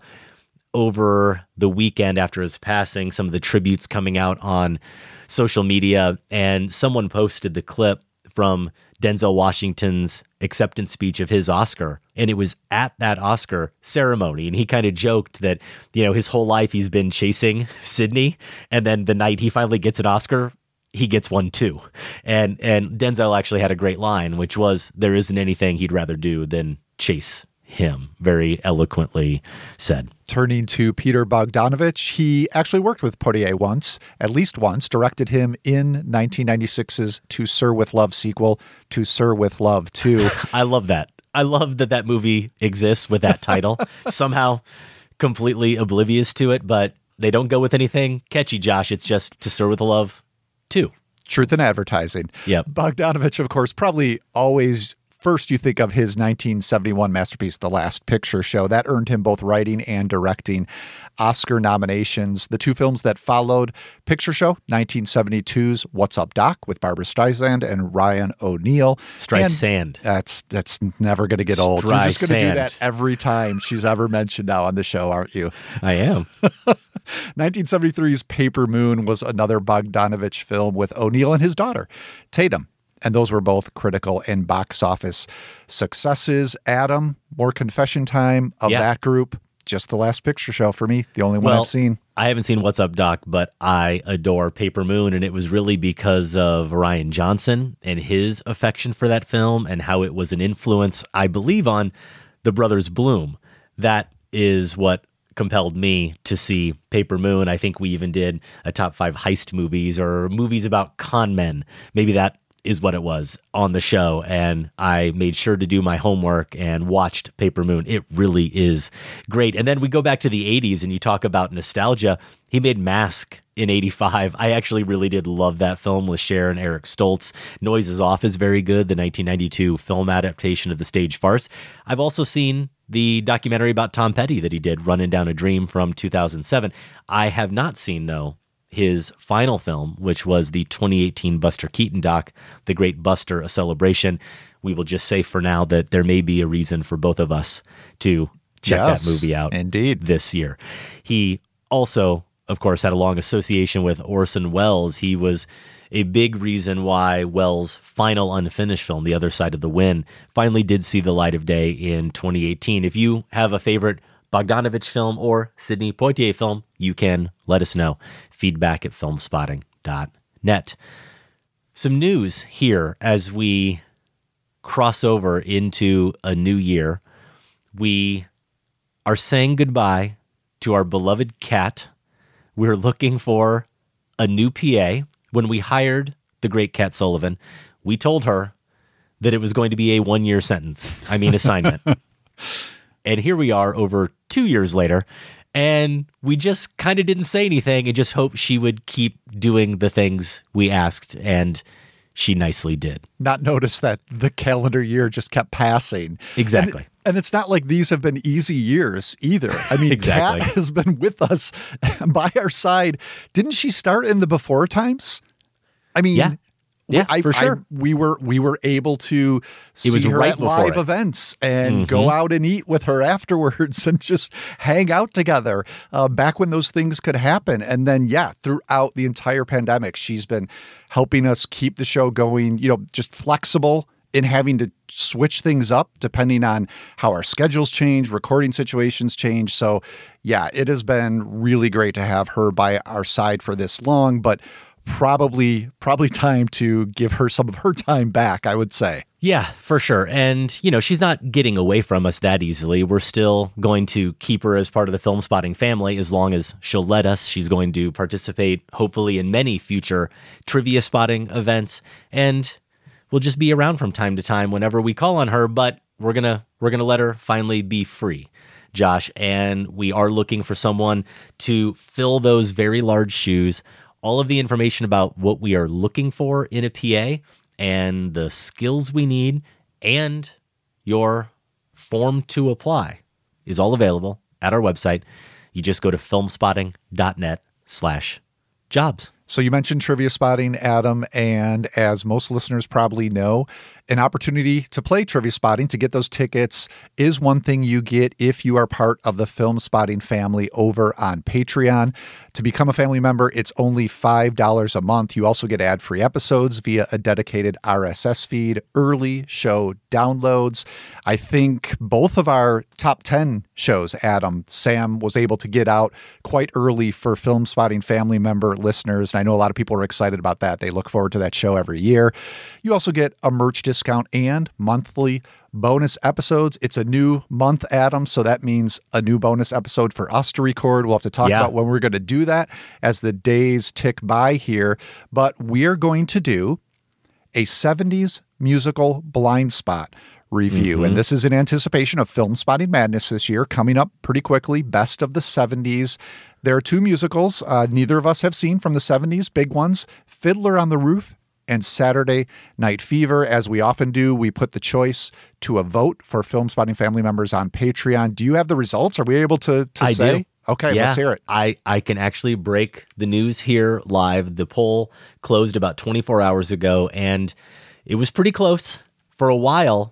over the weekend after his passing some of the tributes coming out on social media, and someone posted the clip from Denzel Washington's acceptance speech of his Oscar, and it was at that Oscar ceremony, and he kind of joked that, you know, his whole life he's been chasing Sidney, and then the night he finally gets an Oscar, he gets one too. And and Denzel actually had a great line, which was, there isn't anything he'd rather do than chase him. Very eloquently said. Turning to Peter Bogdanovich, he actually worked with Poitier once, at least once, directed him in nineteen ninety-six's To Sir with Love sequel, To Sir with Love two. I love that. I love that that movie exists with that title. Somehow completely oblivious to it, but They don't go with anything catchy, Josh. It's just To Sir with Love two. Truth in advertising. Yep. Bogdanovich, of course, probably always first you think of his nineteen seventy-one masterpiece, The Last Picture Show. That earned him both writing and directing Oscar nominations. The two films that followed, Picture Show, nineteen seventy-two's What's Up, Doc, with Barbra Streisand and Ryan O'Neal. Streisand. That's that's never going to get old. You're just going to do that every time she's ever mentioned now on the show, aren't you? I am. nineteen seventy-three's Paper Moon was another Bogdanovich film with O'Neal and his daughter, Tatum. And those were both critical and box office successes. Adam, more confession time of yeah. that group. Just The Last Picture Show for me, the only one well, I've seen. I haven't seen What's Up, Doc, but I adore Paper Moon, and it was really because of Rian Johnson and his affection for that film and how it was an influence, I believe, on the Brothers Bloom. That is what compelled me to see Paper Moon. I think we even did a top five heist movies or movies about con men. Maybe that is what it was on the show, and I made sure to do my homework and watched Paper Moon. It really is great. And then we go back to the eighties, and you talk about nostalgia. He made Mask in eighty-five. I actually really did love that film with Cher and Eric Stoltz. Noises Off is very good, the nineteen ninety-two film adaptation of the stage farce. I've also seen the documentary about Tom Petty that he did, Running Down a Dream, from two thousand seven. I have not seen, though, his final film, which was the twenty eighteen Buster Keaton doc, The Great Buster, A Celebration. We will just say for now that there may be a reason for both of us to check yes, that movie out indeed. This year. He also, of course, had a long association with Orson Welles. He was a big reason why Welles' final unfinished film, The Other Side of the Wind, finally did see the light of day in twenty eighteen. If you have a favorite Bogdanovich film or Sidney Poitier film, you can let us know. Feedback at filmspotting dot net. Some news here as we cross over into a new year. We are saying goodbye to our beloved cat. We're looking for a new P A. When we hired the great Cat Sullivan, we told her that it was going to be a one-year sentence. I mean assignment. And here we are over two years later, and we just kind of didn't say anything and just hoped she would keep doing the things we asked, and she nicely did. Not notice that the calendar year just kept passing. Exactly. And, and it's not like these have been easy years either. I mean, exactly. Kat has been with us by our side. Didn't she start in the before times? I mean, yeah. Yeah, I, for sure. I, we were we were able to see was her right at live it. events and Mm-hmm. go out and eat with her afterwards and just hang out together uh, back when those things could happen. And then, yeah, throughout the entire pandemic, she's been helping us keep the show going, you know, just flexible in having to switch things up depending on how our schedules change, recording situations change. So, yeah, it has been really great to have her by our side for this long, but Probably, probably time to give her some of her time back, I would say. Yeah, for sure. And, you know, she's not getting away from us that easily. We're still going to keep her as part of the Film Spotting family as long as she'll let us. She's going to participate, hopefully, in many future trivia spotting events. And we'll just be around from time to time whenever we call on her. But we're going to we're gonna let her finally be free, Josh. And we are looking for someone to fill those very large shoes. All of the information about what we are looking for in a P A and the skills we need and your form to apply is all available at our website. You just go to filmspotting.net slash jobs. So you mentioned trivia spotting, Adam, and as most listeners probably know, an opportunity to play trivia spotting, to get those tickets, is one thing you get if you are part of the Film Spotting family over on Patreon. To become a family member, it's only five dollars a month. You also get ad-free episodes via a dedicated R S S feed, early show downloads. I think both of our top ten shows, Adam, Sam was able to get out quite early for Film Spotting family member listeners. And I know a lot of people are excited about that. They look forward to that show every year. You also get a merch discount and monthly bonus episodes. It's a new month, Adam, so that means a new bonus episode for us to record. We'll have to talk yeah. about when we're going to do that as the days tick by here. But we're going to do a seventies musical blind spot review. Mm-hmm. And this is in anticipation of Film Spotting Madness this year, coming up pretty quickly. Best of the seventies. There are two musicals uh, neither of us have seen from the seventies, big ones, Fiddler on the Roof and Saturday Night Fever. As we often do, we put the choice to a vote for Film Spotting family members on Patreon. Do you have the results? Are we able to, to I say? do. Okay, yeah, let's hear it. I, I can actually break the news here live. The poll closed about twenty-four hours ago, and it was pretty close. For a while,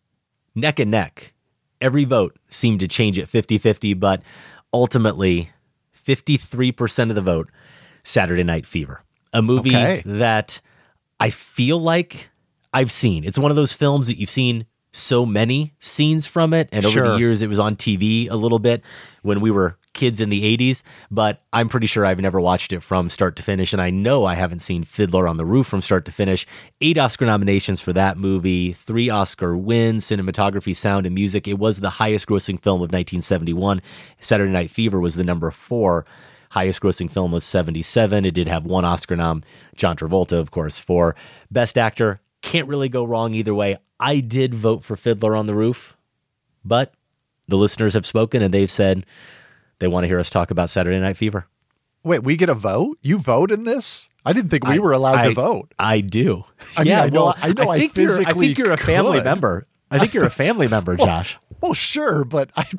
neck and neck. Every vote seemed to change at fifty-fifty, but ultimately, fifty-three percent of the vote, Saturday Night Fever. A movie Okay. that I feel like I've seen. It's one of those films that you've seen so many scenes from it, and over Sure. the years, it was on T V a little bit when we were kids in the eighties, but I'm pretty sure I've never watched it from start to finish, and I know I haven't seen Fiddler on the Roof from start to finish. Eight Oscar nominations for that movie, three Oscar wins, cinematography, sound, and music. It was the highest grossing film of nineteen seventy-one. Saturday Night Fever was the number four highest grossing film of seventy-seven. It did have one Oscar nom, John Travolta, of course, for Best Actor. Can't really go wrong either way. I did vote for Fiddler on the Roof, but the listeners have spoken and they've said they want to hear us talk about Saturday Night Fever. Wait, we get a vote? You vote in this? I didn't think we I- were allowed I- to vote. I do. I mean, yeah, I know- well, I know I think you're, I physically think you're a family could. member. I think you're a family member, Josh. Well, sure, but I,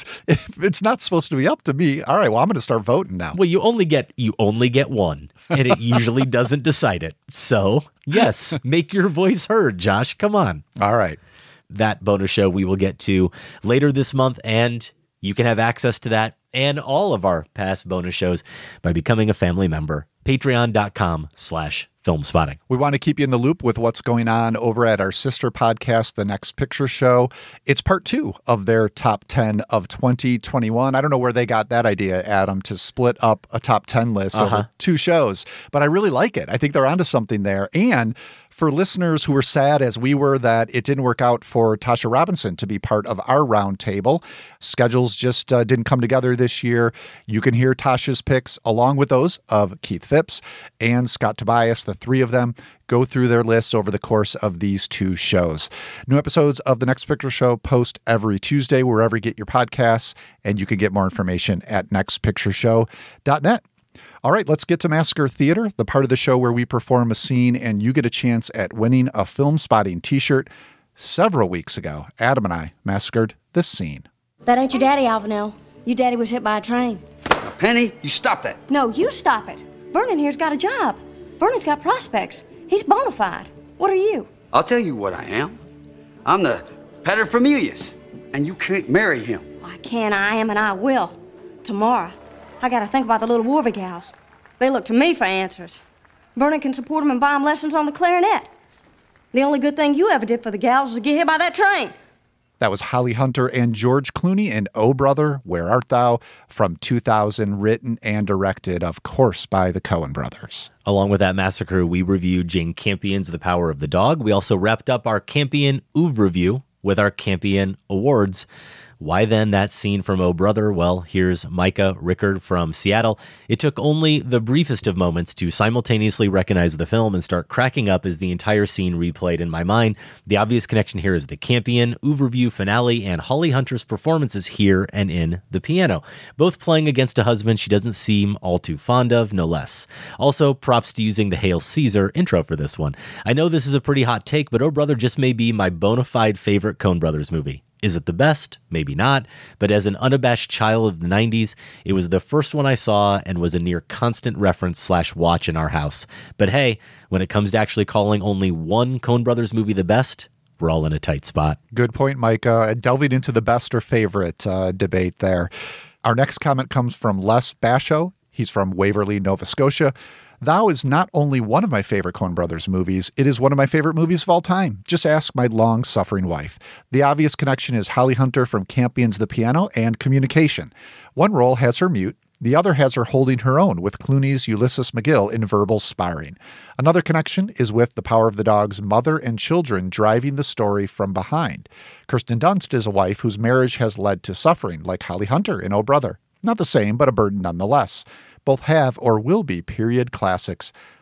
if it's not supposed to be up to me, all right, well, I'm going to start voting now. Well, you only get you only get one, and it usually doesn't decide it. So, yes, make your voice heard, Josh. Come on. All right. That bonus show we will get to later this month, and you can have access to that and all of our past bonus shows by becoming a family member. Patreon.com slash film spotting. We want to keep you in the loop with what's going on over at our sister podcast, The Next Picture Show. It's part two of their top ten of twenty twenty-one. I don't know where they got that idea, Adam, to split up a top ten list Uh-huh. over two shows, but I really like it. I think they're onto something there. And for listeners who were sad, as we were, that it didn't work out for Tasha Robinson to be part of our roundtable, schedules just uh, didn't come together this year. You can hear Tasha's picks along with those of Keith Phipps and Scott Tobias. The three of them go through their lists over the course of these two shows. New episodes of The Next Picture Show post every Tuesday wherever you get your podcasts, and you can get more information at next picture show dot net. All right, let's get to Massacre Theater, the part of the show where we perform a scene and you get a chance at winning a Film Spotting t-shirt. Several weeks ago, Adam and I massacred this scene. That ain't your daddy, Alvanel. Your daddy was hit by a train. Now, Penny, you stop that. No, you stop it. Vernon here's got a job. Vernon's got prospects. He's bona fide. What are you? I'll tell you what I am. I'm the paterfamilias, and you can't marry him. I can, I am, and I will. Tomorrow. I gotta think about the little Warvey gals. They look to me for answers. Vernon can support them and buy them lessons on the clarinet. The only good thing you ever did for the gals was to get hit by that train. That was Holly Hunter and George Clooney in Oh Brother, Where Art Thou? From two thousand, written and directed, of course, by the Coen brothers. Along with that massacre, we reviewed Jane Campion's The Power of the Dog. We also wrapped up our Campion Oeuvre review with our Campion Awards. Why then that scene from Oh Brother? Well, here's Micah Rickard from Seattle. It took only the briefest of moments to simultaneously recognize the film and start cracking up as the entire scene replayed in my mind. The obvious connection here is the Campion Oeuvre finale and Holly Hunter's performances here and in the piano, both playing against a husband she doesn't seem all too fond of, no less. Also, props to using the Hail Caesar intro for this one. I know this is a pretty hot take, but Oh Brother just may be my bona fide favorite Coen Brothers movie. Is it the best? Maybe not. But as an unabashed child of the nineties, it was the first one I saw and was a near constant reference slash watch in our house. But hey, when it comes to actually calling only one Coen Brothers movie the best, we're all in a tight spot. Good point, Micah. Delving into the best or favorite uh, debate there. Our next comment comes from Les Basho. He's from Waverly, Nova Scotia. Thou is not only one of my favorite Coen Brothers movies, it is one of my favorite movies of all time. Just ask my long-suffering wife. The obvious connection is Holly Hunter from Campion's The Piano and Communication. One role has her mute, the other has her holding her own with Clooney's Ulysses McGill in verbal sparring. Another connection is with The Power of the Dog's mother and children driving the story from behind. Kirsten Dunst is a wife whose marriage has led to suffering, like Holly Hunter in Oh Brother. Not the same, but a burden nonetheless. Both have or will be period classics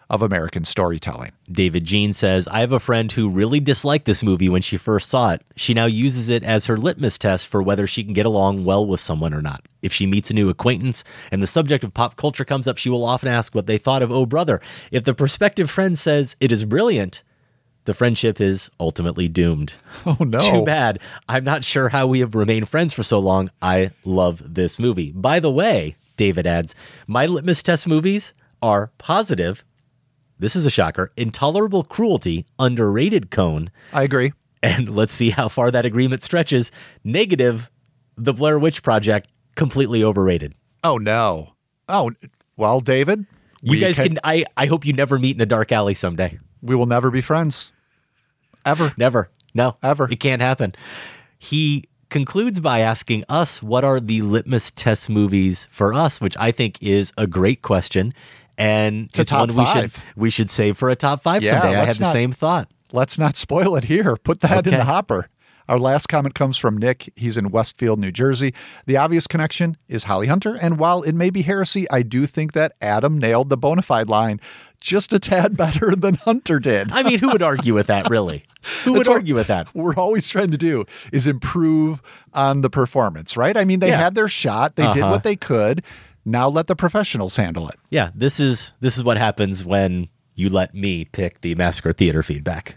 of American storytelling. David Jean says, I have a friend who really disliked this movie when she first saw it. She now uses it as her litmus test for whether she can get along well with someone or not. If she meets a new acquaintance and the subject of pop culture comes up, she will often ask what they thought of Oh Brother. If the prospective friend says it is brilliant, the friendship is ultimately doomed. Oh, no. Too bad. I'm not sure how we have remained friends for so long. I love this movie. By the way, David adds, my litmus test movies are positive. This is a shocker. Intolerable Cruelty, underrated Cone. I agree. And let's see how far that agreement stretches. Negative, The Blair Witch Project, completely overrated. Oh, no. Oh, well, David. You guys can, can I, I hope you never meet in a dark alley someday. We will never be friends. Ever. Never. No. Ever. It can't happen. He concludes by asking us what are the litmus test movies for us, which I think is a great question. And it's, it's a top one we five. should, we should save for a top five yeah, someday. I had the not, same thought. Let's not spoil it here. Put that okay. in the hopper. Our last comment comes from Nick. He's in Westfield, New Jersey. The obvious connection is Holly Hunter. And while it may be heresy, I do think that Adam nailed the bona fide line just a tad better than Hunter did. I mean, who would argue with that, really? Who would argue with that? What we're always trying to do is improve on the performance, right? I mean, they yeah. had their shot. They uh-huh. did what they could. Now let the professionals handle it. Yeah, this is this is what happens when you let me pick the Massacre Theater feedback.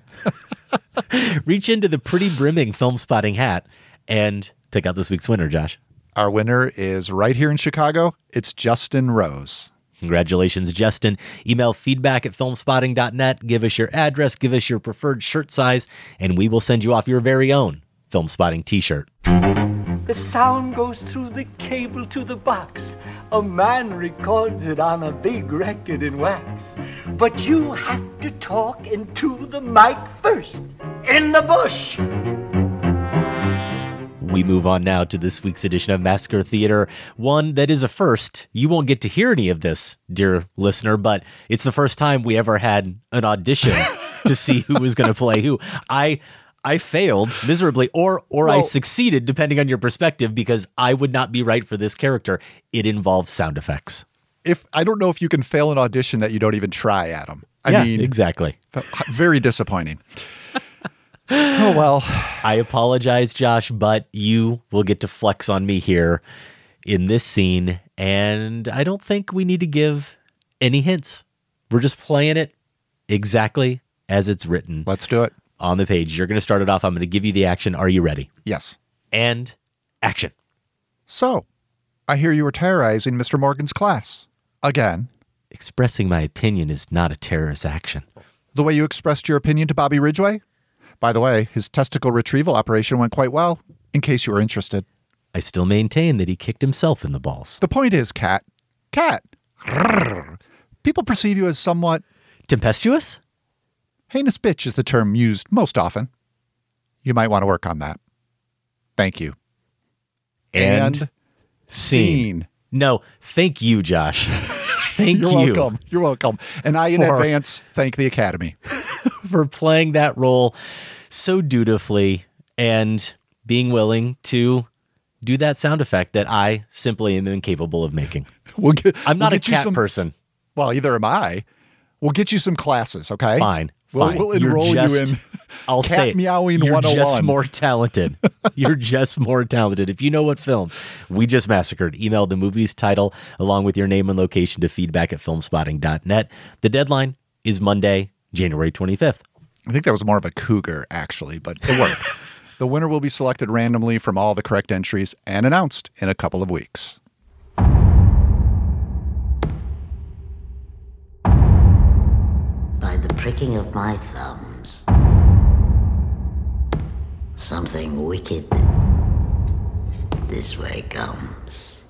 Reach into the pretty brimming Film Spotting hat and pick out this week's winner, Josh. Our winner is right here in Chicago. It's Justin Rose. Congratulations, Justin. Email feedback at filmspotting dot net. Give us your address, give us your preferred shirt size, and we will send you off your very own Film Spotting t-shirt. The sound goes through the cable to the box. A man records it on a big record in wax. But you have to talk into the mic first. In the bush! We move on now to this week's edition of Massacre Theater, one that is a first. You won't get to hear any of this, dear listener, but it's the first time we ever had an audition to see who was going to play who. I I failed miserably, or or well, I succeeded, depending on your perspective, because I would not be right for this character. It involves sound effects. If I don't know if you can fail an audition that you don't even try, Adam. I yeah, mean, exactly. Very disappointing. Oh, well. I apologize, Josh, but you will get to flex on me here in this scene, and I don't think we need to give any hints. We're just playing it exactly as it's written. Let's do it. On the page. You're going to start it off. I'm going to give you the action. Are you ready? Yes. And action. So, I hear you were terrorizing Mister Morgan's class. Again. Expressing my opinion is not a terrorist action. The way you expressed your opinion to Bobby Ridgway? By the way, his testicle retrieval operation went quite well, in case you were interested. I still maintain that he kicked himself in the balls. The point is, Cat. Cat. People perceive you as somewhat... tempestuous? Heinous bitch is the term used most often. You might want to work on that. Thank you. And, and scene. scene. No, thank you, Josh. Thank You're you. You're welcome. You're welcome. And I, in for, advance, thank the Academy. for playing that role so dutifully and being willing to do that sound effect that I simply am incapable of making. We'll get, I'm not we'll a cat some, person. Well, either am I. We'll get you some classes, okay? Fine. We'll, Fine. we'll enroll just, you in I'll cat say it. meowing You're one oh one. just more talented. You're just more talented. If you know what film we just massacred, email the movie's title along with your name and location to feedback at filmspotting dot net. The deadline is Monday, January twenty-fifth. I think that was more of a cougar, actually, but it worked. The winner will be selected randomly from all the correct entries and announced in a couple of weeks. By the pricking of my thumbs, something wicked this way comes.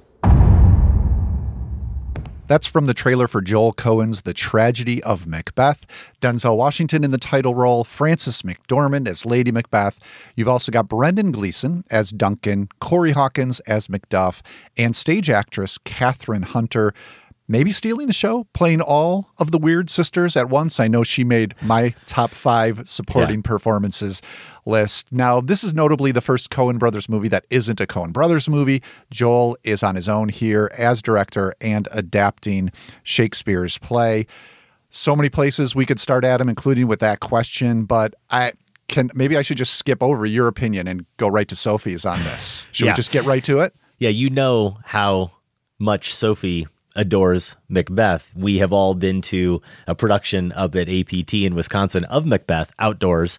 That's from the trailer for Joel Coen's The Tragedy of Macbeth. Denzel Washington in the title role, Frances McDormand as Lady Macbeth. You've also got Brendan Gleeson as Duncan, Corey Hawkins as Macduff, and stage actress Kathryn Hunter, maybe stealing the show, playing all of the Weird Sisters at once. I know she made my top five supporting yeah. performances list. Now, this is notably the first Coen Brothers movie that isn't a Coen Brothers movie. Joel is on his own here as director and adapting Shakespeare's play. So many places we could start, Adam, including with that question, but I can maybe I should just skip over your opinion and go right to Sophie's on this. Should Yeah. we just get right to it? Yeah, you know how much Sophie adores Macbeth. We have all been to a production up at A P T in Wisconsin of Macbeth outdoors,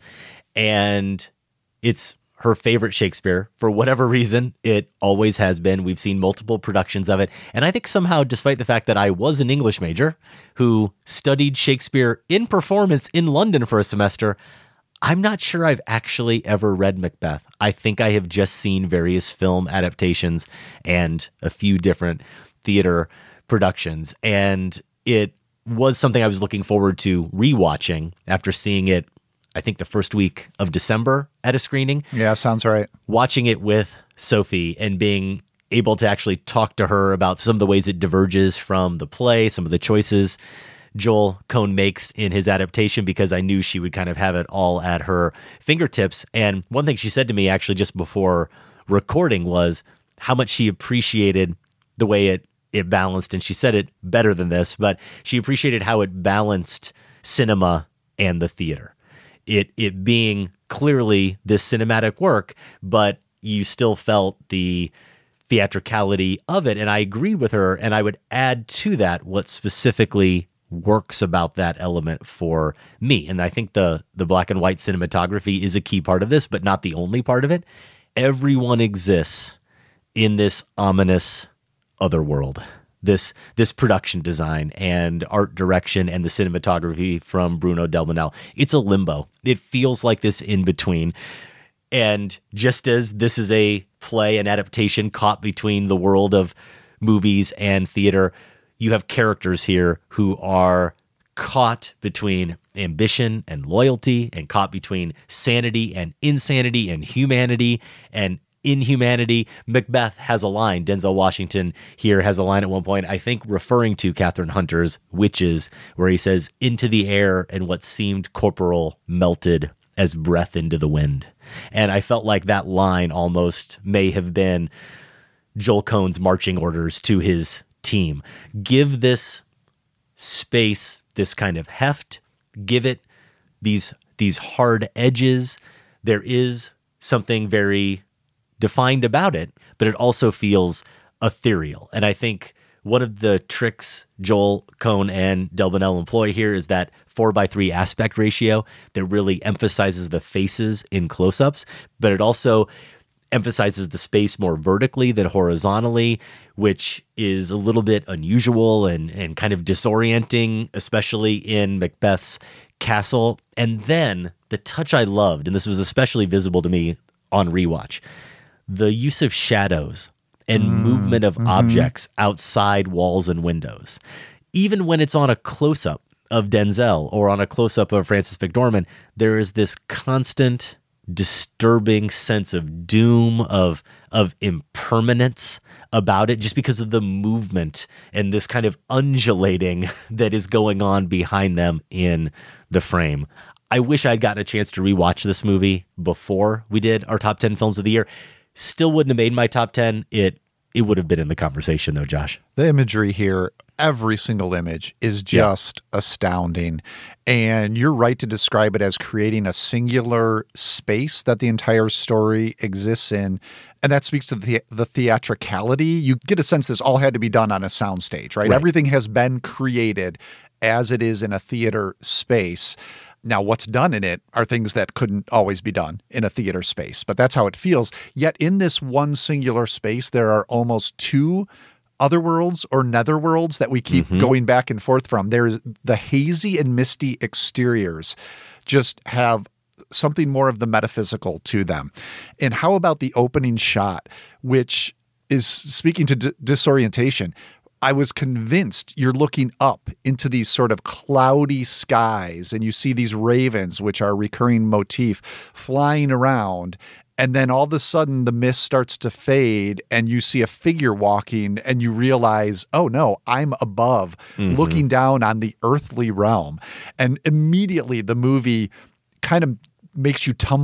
and it's her favorite Shakespeare. For whatever reason, it always has been. We've seen multiple productions of it. And I think somehow, despite the fact that I was an English major who studied Shakespeare in performance in London for a semester, I'm not sure I've actually ever read Macbeth. I think I have just seen various film adaptations and a few different theater productions. And it was something I was looking forward to rewatching after seeing it, I think, the first week of December at a screening. Yeah, sounds right. Watching it with Sophie and being able to actually talk to her about some of the ways it diverges from the play, some of the choices Joel Coen makes in his adaptation, because I knew she would kind of have it all at her fingertips. And one thing she said to me actually just before recording was how much she appreciated the way it, it balanced, and she said it better than this, but she appreciated how it balanced cinema and the theater. It it being clearly this cinematic work, but you still felt the theatricality of it. And I agreed with her, and I would add to that what specifically works about that element for me. And I think the the black and white cinematography is a key part of this, but not the only part of it. Everyone exists in this ominous other world. This this production design and art direction and the cinematography from Bruno Delbonnel. It's a limbo. It feels like this in between. And just as this is a play, an adaptation caught between the world of movies and theater, you have characters here who are caught between ambition and loyalty, and caught between sanity and insanity and humanity and inhumanity. Macbeth has a line. Denzel Washington here has a line at one point, I think referring to Catherine Hunter's Witches, where he says, "Into the air, and what seemed corporal melted as breath into the wind." And I felt like that line almost may have been Joel Coen's marching orders to his team. Give this space this kind of heft, give it these these hard edges. There is something very defined about it, but it also feels ethereal. And I think one of the tricks Joel Coen and Delbonnel employ here is that four by three aspect ratio that really emphasizes the faces in close-ups, but it also emphasizes the space more vertically than horizontally, which is a little bit unusual and, and kind of disorienting, especially in Macbeth's castle. And then the touch I loved, and this was especially visible to me on rewatch, the use of shadows and mm, movement of mm-hmm. objects outside walls and windows. Even when it's on a close-up of Denzel or on a close-up of Frances McDormand, there is this constant disturbing sense of doom, of of impermanence about it, just because of the movement and this kind of undulating that is going on behind them in the frame. I wish I'd gotten a chance to rewatch this movie before we did our top ten films of the year. Still wouldn't have made my top ten. It it would have been in the conversation though, Josh. The imagery here, every single image is just yeah. astounding. And you're right to describe it as creating a singular space that the entire story exists in. And that speaks to the, the theatricality. You get a sense this all had to be done on a soundstage, right? right? Everything has been created as it is in a theater space. Now, what's done in it are things that couldn't always be done in a theater space, but that's how it feels. Yet in this one singular space, there are almost two other worlds or netherworlds that we keep mm-hmm. going back and forth from. There's the hazy and misty exteriors just have something more of the metaphysical to them. And how about the opening shot, which is speaking to d- disorientation? I was convinced you're looking up into these sort of cloudy skies and you see these ravens, which are a recurring motif, flying around. And then all of a sudden the mist starts to fade and you see a figure walking and you realize, oh no, I'm above, mm-hmm. looking down on the earthly realm. And immediately the movie kind of makes you tumble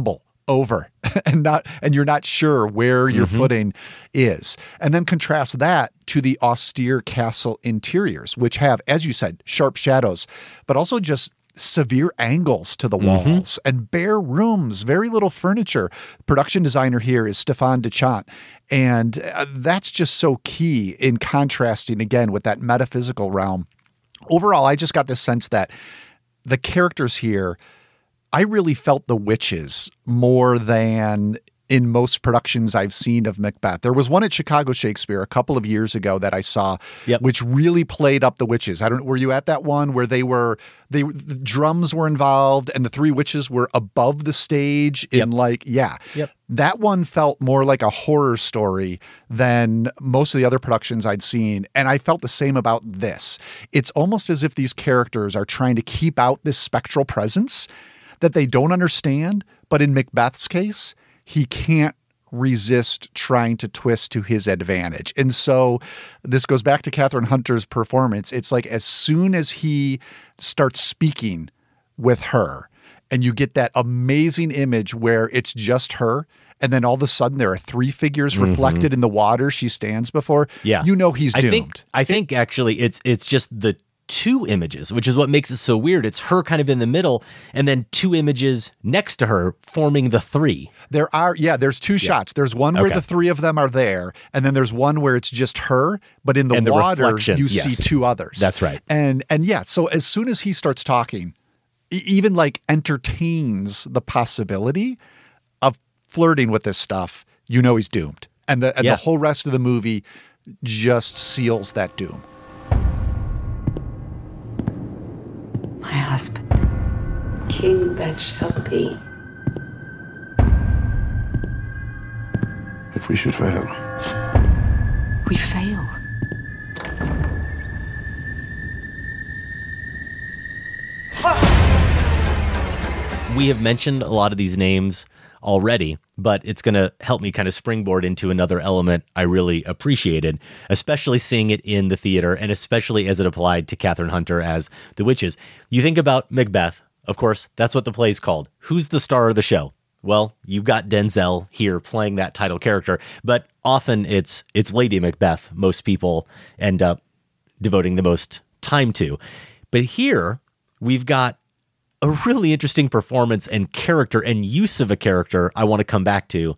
over and not, and you're not sure where your Mm-hmm. footing is. And then contrast that to the austere castle interiors, which have, as you said, sharp shadows, but also just severe angles to the Mm-hmm. walls and bare rooms, very little furniture. Production designer here is Stefan Deschamps. And uh, that's just so key in contrasting again with that metaphysical realm. Overall, I just got this sense that the characters here, I really felt the witches more than in most productions I've seen of Macbeth. There was one at Chicago Shakespeare a couple of years ago that I saw, Yep. which really played up the witches. I don't. Were you at that one where they were they the drums were involved and the three witches were above the stage in Yep. like yeah. Yep. That one felt more like a horror story than most of the other productions I'd seen. And I felt the same about this. It's almost as if these characters are trying to keep out this spectral presence that they don't understand. But in Macbeth's case, he can't resist trying to twist to his advantage. And so this goes back to Catherine Hunter's performance. It's like as soon as he starts speaking with her and you get that amazing image where it's just her, and then all of a sudden there are three figures Mhm. reflected in the water she stands before, Yeah. you know he's I doomed. think, I think actually it's it's just the two images, which is what makes it so weird. It's her kind of in the middle and then two images next to her forming the three. There are, yeah, there's two shots. There's one where Okay. the three of them are there, and then there's one where it's just her, but in the And the water, reflections, you yes. see two others. That's right. And, and yeah, so as soon as he starts talking, e- even like entertains the possibility of flirting with this stuff, you know he's doomed. And the, and Yeah. the whole rest of the movie just seals that doom. My husband, king that shall be. If we should fail, We fail. We have mentioned a lot of these names already, but it's going to help me kind of springboard into another element I really appreciated, especially seeing it in the theater and especially as it applied to Catherine Hunter as the witches. You think about Macbeth, of course, that's what the play's called. Who's the star of the show? Well, you've got Denzel here playing that title character, but often it's it's Lady Macbeth most people end up devoting the most time to. But here we've got a really interesting performance and character and use of a character I want to come back to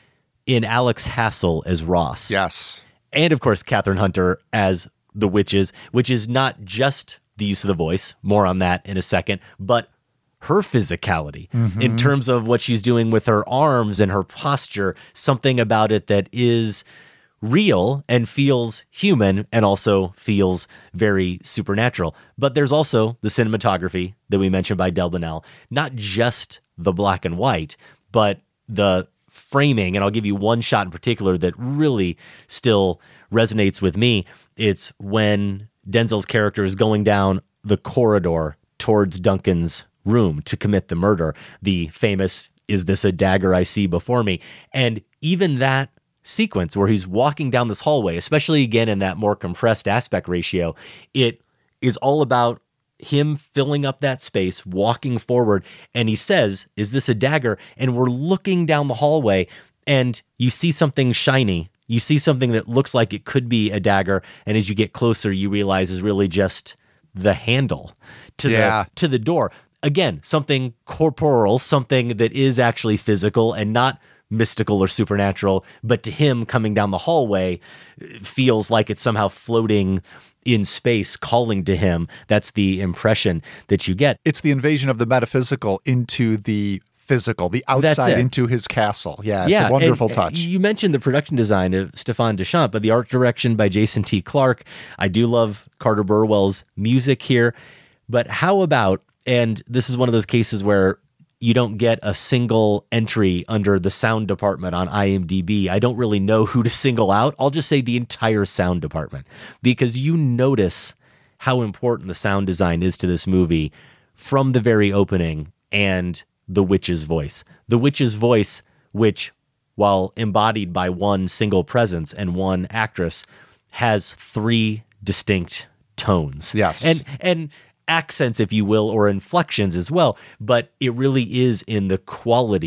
in Alex Hassel as Ross. Yes. And of course, Catherine Hunter as the witches, which is not just the use of the voice, more on that in a second, but her physicality Mhm. in terms of what she's doing with her arms and her posture, something about it that is real and feels human and also feels very supernatural. But there's also the cinematography that we mentioned by Del Bonnell, not just the black and white, but the framing. And I'll give you one shot in particular that really still resonates with me. It's when Denzel's character is going down the corridor towards Duncan's room to commit the murder. The famous, "Is this a dagger I see before me?" And even that sequence where he's walking down this hallway, especially again in that more compressed aspect ratio, it is all about him filling up that space, walking forward, and he says, "Is this a dagger?" And we're looking down the hallway and you see something shiny. You see something that looks like it could be a dagger, and as you get closer, you realize is really just the handle to Yeah. the to the door. Again, something corporeal, something that is actually physical and not mystical or supernatural, but to him coming down the hallway feels like it's somehow floating in space, calling to him. That's the impression that you get. It's the invasion of the metaphysical into the physical, the outside it. into his castle. Yeah, it's Yeah, a wonderful and, touch. You mentioned the production design of Stefan Deschamps, but the art direction by Jason T. Clark. I do love Carter Burwell's music here. But how about, and this is one of those cases where you don't get a single entry under the sound department on I M D B. I don't really know who to single out. I'll just say the entire sound department, because you notice how important the sound design is to this movie from the very opening, and the witch's voice. The witch's voice, which, while embodied by one single presence and one actress, has three distinct tones. Yes. And and accents, if you will, or inflections as well. But it really is in the quality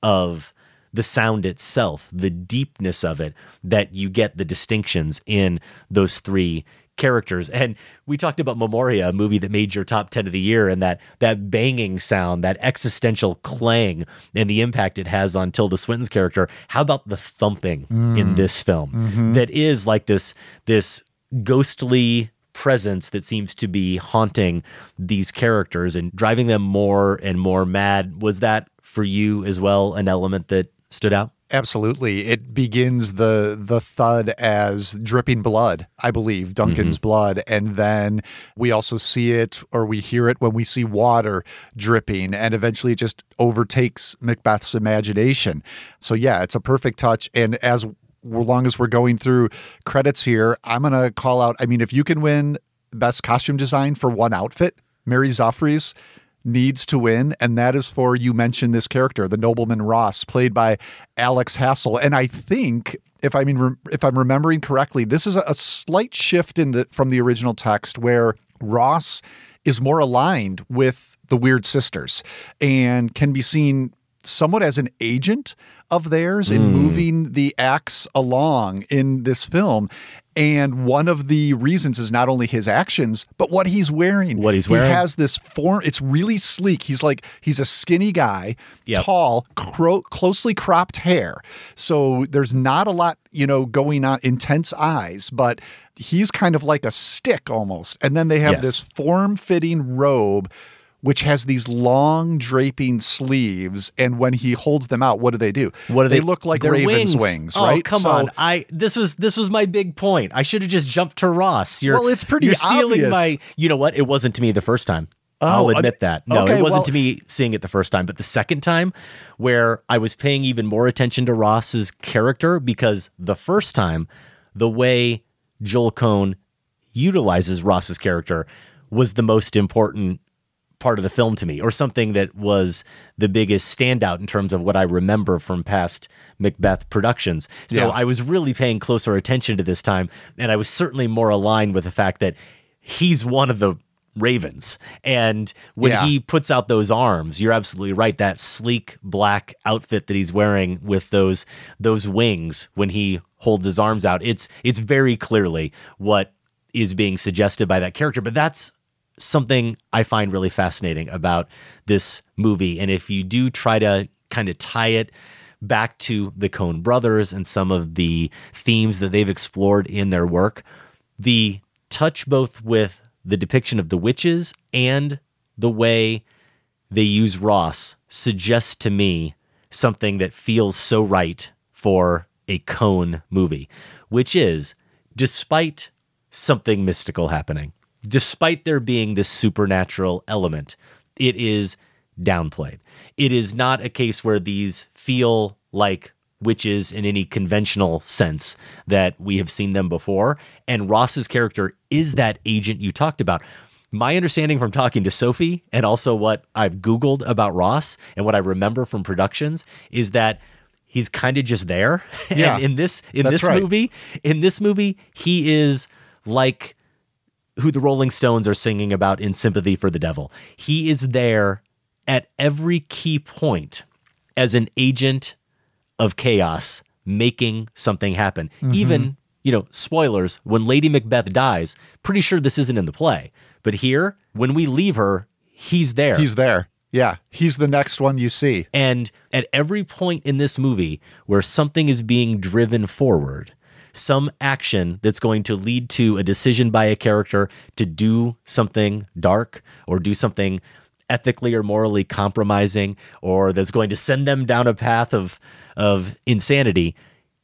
of the sound itself, the deepness of it, that you get the distinctions in those three characters. And we talked about Memoria, a movie that made your top ten of the year, and that that banging sound, that existential clang, and the impact it has on Tilda Swinton's character. How about the thumping mm. in this film? Mm-hmm. That is like this this ghostly presence that seems to be haunting these characters and driving them more and more mad. Was that for you as well an element that stood out? Absolutely. It begins the the thud as dripping blood, I believe, Duncan's mm-hmm. blood. And then we also see it, or we hear it when we see water dripping, and eventually it just overtakes Macbeth's imagination. So yeah, it's a perfect touch. And as long as we're going through credits here, I'm going to call out, I mean, if you can win Best Costume Design for one outfit, Mary Zophres needs to win, and that is for, you mentioned this character, the nobleman Ross, played by Alex Hassel. And I think, if I mean, if I'm remembering correctly, this is a, a slight shift in the from the original text, where Ross is more aligned with the Weird Sisters and can be seen somewhat as an agent of theirs in mm. moving the acts along in this film. And one of the reasons is not only his actions, but what he's wearing. What he's wearing. He has this form. It's really sleek. He's like, he's a skinny guy, yep. tall, cro- closely cropped hair. So there's not a lot, you know, going on, intense eyes, but he's kind of like a stick almost. And then they have yes. this form-fitting robe, which has these long draping sleeves, and when he holds them out, what do they do? What do they, they look like? They're Raven's wings, wings oh, right? Come so, on, I this was this was my big point. I should have just jumped to Ross. You're, well, it's pretty you're stealing obvious. my. You know what? It wasn't to me the first time. Oh, I'll admit that. No, okay, it wasn't well, to me seeing it the first time, but the second time, where I was paying even more attention to Ross's character, because the first time, the way Joel Coen utilizes Ross's character was the most important part of the film to me, or something that was the biggest standout in terms of what I remember from past Macbeth productions. So yeah. I was really paying closer attention to this time, and I was certainly more aligned with the fact that he's one of the Ravens. And when yeah. he puts out those arms, you're absolutely right. That sleek black outfit that he's wearing with those those wings when he holds his arms out, it's it's very clearly what is being suggested by that character. But that's something I find really fascinating about this movie. And if you do try to kind of tie it back to the Coen brothers and some of the themes that they've explored in their work, the touch both with the depiction of the witches and the way they use Ross suggests to me something that feels so right for a Coen movie, which is, despite something mystical happening, despite there being this supernatural element, it is downplayed. It is not a case where these feel like witches in any conventional sense that we have seen them before. And Ross's character is that agent you talked about. My understanding from talking to Sophie, and also what I've Googled about Ross and what I remember from productions, is that he's kind of just there. Yeah, and in this in that's this right. movie, in this movie, he is like who the Rolling Stones are singing about in Sympathy for the Devil. He is there at every key point as an agent of chaos, making something happen. Mm-hmm. Even, you know, spoilers, when Lady Macbeth dies, pretty sure this isn't in the play. But here, when we leave her, he's there. He's there. Yeah. He's the next one you see. And at every point in this movie where something is being driven forward, some action that's going to lead to a decision by a character to do something dark or do something ethically or morally compromising, or that's going to send them down a path of of insanity,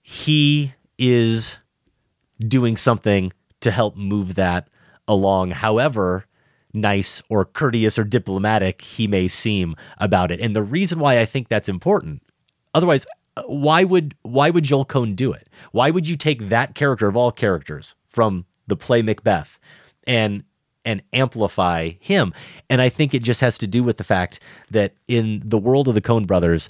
he is doing something to help move that along, however nice or courteous or diplomatic he may seem about it. And the reason why I think that's important, otherwise, why would why would Joel Coen do it? Why would you take that character of all characters from the play Macbeth and and amplify him? And I think it just has to do with the fact that in the world of the Coen brothers,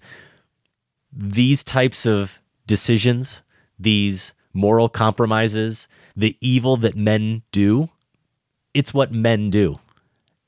these types of decisions, these moral compromises, the evil that men do, it's what men do.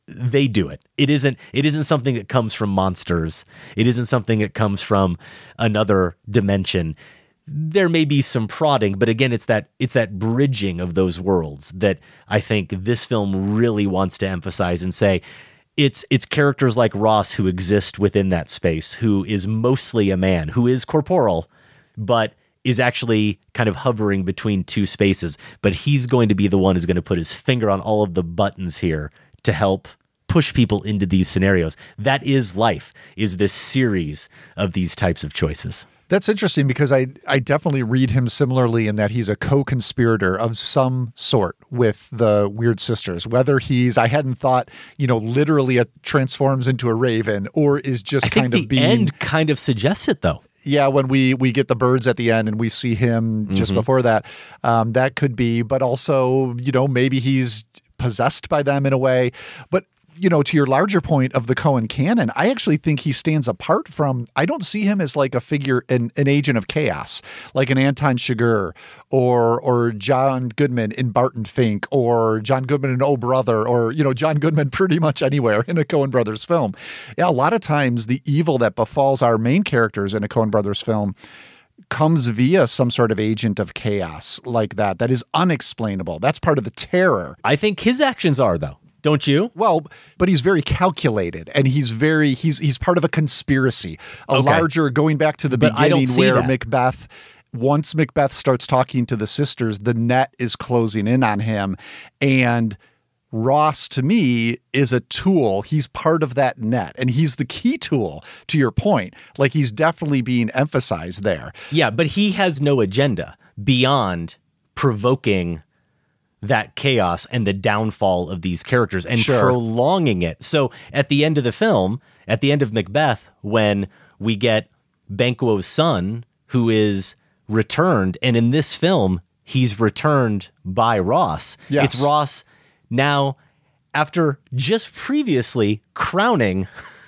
they do it. It isn't it isn't something that comes from monsters. It isn't something that comes from another dimension. There may be some prodding, but again, it's that it's that bridging of those worlds that I think this film really wants to emphasize and say it's it's characters like Ross who exist within that space, who is mostly a man, who is corporeal, but is actually kind of hovering between two spaces. But he's going to be the one who's going to put his finger on all of the buttons here to help push people into these scenarios. That is life, is this series of these types of choices. That's interesting because I, I definitely read him similarly in that he's a co-conspirator of some sort with the Weird Sisters, whether he's, I hadn't thought, you know, literally a, transforms into a raven or is just I think kind the of being... end kind of suggests it though. Yeah, when we we get the birds at the end and we see him just Mm-hmm. before that, um, that could be, but also, you know, maybe he's possessed by them in a way. But you know, to your larger point of the Coen canon, I actually think he stands apart from, I don't see him as like a figure, an, an agent of chaos, like an Anton Chigurh or or John Goodman in Barton Fink or John Goodman in Oh Brother or, you know, John Goodman pretty much anywhere in a Coen Brothers film. Yeah, a lot of times the evil that befalls our main characters in a Coen Brothers film comes via some sort of agent of chaos like that, that is unexplainable. That's part of the terror. I think his actions are, though. Don't you? Well, but he's very calculated and he's very, he's he's part of a conspiracy, a Okay. larger, going back to the But I don't beginning see where that. Macbeth, once Macbeth starts talking to the sisters, the net is closing in on him. And Ross, to me, is a tool. He's part of that net and he's the key tool to your point. Like he's definitely being emphasized there. Yeah, but he has no agenda beyond provoking that chaos and the downfall of these characters and Sure. prolonging it. So at the end of the film, at the end of Macbeth, when we get Banquo's son, who is returned, and in this film, he's returned by Ross. Yes. It's Ross now, after just previously crowning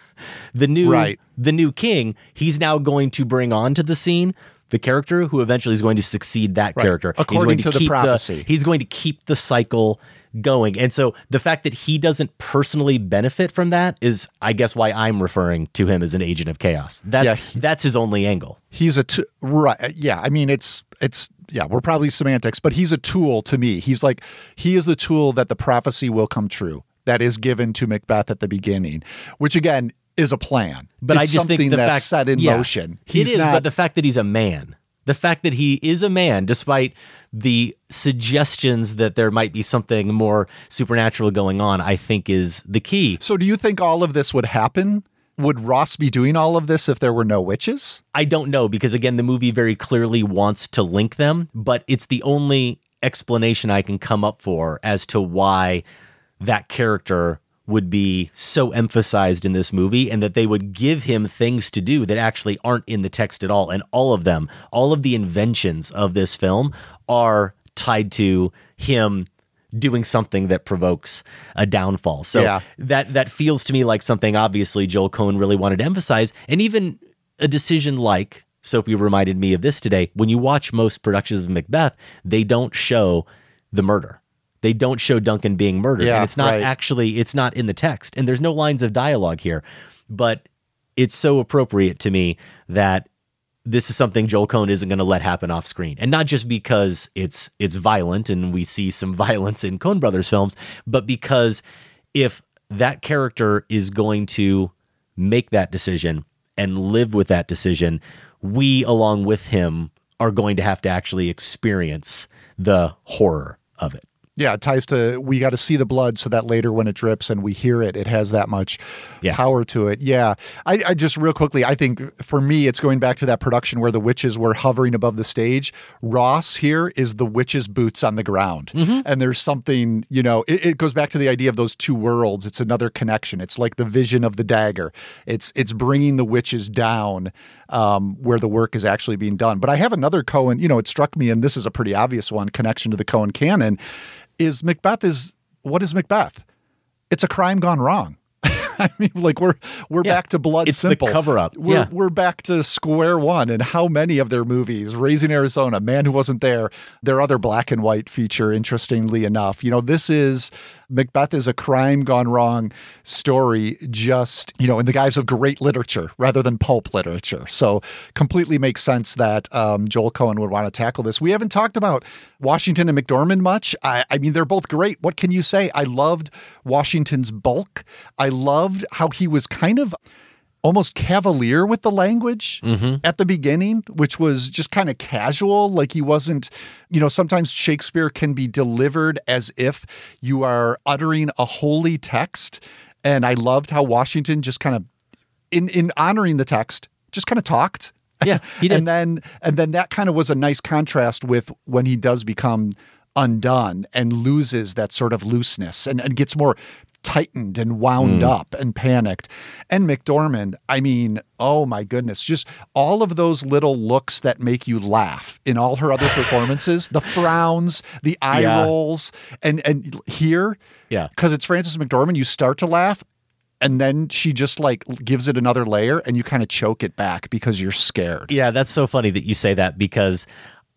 the new Right. the new king, he's now going to bring onto the scene the character who eventually is going to succeed that Right. character. According he's going to the keep prophecy. he's going to keep the cycle going. And so the fact that he doesn't personally benefit from that is, I guess, why I'm referring to him as an agent of chaos. That's Yeah, he- that's his only angle. He's a t- right. Yeah, I mean, it's it's yeah. We're probably semantics, but he's a tool to me. He's like he is the tool that the prophecy will come true that is given to Macbeth at the beginning, which again is a plan. But it's I just something think the that's fact set in yeah, motion. It He's is, not, but the fact that he's a man, the fact that he is a man, despite the suggestions that there might be something more supernatural going on, I think is the key. So, do you think all of this would happen? Would Ross be doing all of this if there were no witches? I don't know, because again, the movie very clearly wants to link them, but it's the only explanation I can come up for as to why that character would be so emphasized in this movie and that they would give him things to do that actually aren't in the text at all. And all of them, all of the inventions of this film are tied to him doing something that provokes a downfall. So Yeah. that that feels to me like something obviously Joel Coen really wanted to emphasize. And even a decision like, Sophie reminded me of this today, when you watch most productions of Macbeth, they don't show the murder. They don't show Duncan being murdered. Yeah, and it's not right. actually, it's not in the text. And there's no lines of dialogue here. But it's so appropriate to me that this is something Joel Coen isn't going to let happen off screen. And not just because it's it's violent and we see some violence in Coen Brothers films, but because if that character is going to make that decision and live with that decision, we, along with him, are going to have to actually experience the horror of it. Yeah, it ties to, we got to see the blood so that later when it drips and we hear it, it has that much Yeah. power to it. Yeah. I, I just real quickly, I think for me, it's going back to that production where the witches were hovering above the stage. Ross here is the witch's boots on the ground. And there's something, you know, it, it goes back to the idea of those two worlds. It's another connection. It's like the vision of the dagger. It's, it's bringing the witches down um, where the work is actually being done. But I have another Coen, you know, it struck me, and this is a pretty obvious one, connection to the Coen canon, is Macbeth is, what is Macbeth? It's a crime gone wrong. I mean, like we're we're Yeah. back to Blood It's the Simple. cover-up. We're Yeah. we're back to square one. And how many of their movies, Raising Arizona, Man Who Wasn't There, their other black and white feature, interestingly enough, you know, this is Macbeth is a crime gone wrong story, just, you know, in the guise of great literature rather than pulp literature. So completely makes sense that um, Joel Cohen would want to tackle this. We haven't talked about Washington and McDormand much. I, I mean, they're both great. What can you say? I loved Washington's bulk. I loved how he was kind of almost cavalier with the language Mhm. at the beginning, which was just kind of casual. Like he wasn't, you know, sometimes Shakespeare can be delivered as if you are uttering a holy text. And I loved how Washington just kind of, in, in honoring the text, just kind of talked. Yeah, he did. And then, and then that kind of was a nice contrast with when he does become undone and loses that sort of looseness and, and gets more tightened and wound Mm. up and panicked. And McDormand, I mean, oh my goodness, just all of those little looks that make you laugh in all her other performances, the frowns, the eye Yeah. rolls, and and here, Yeah. because it's Frances McDormand, you start to laugh. And then she just like gives it another layer and you kind of choke it back because you're scared. Yeah, that's so funny that you say that because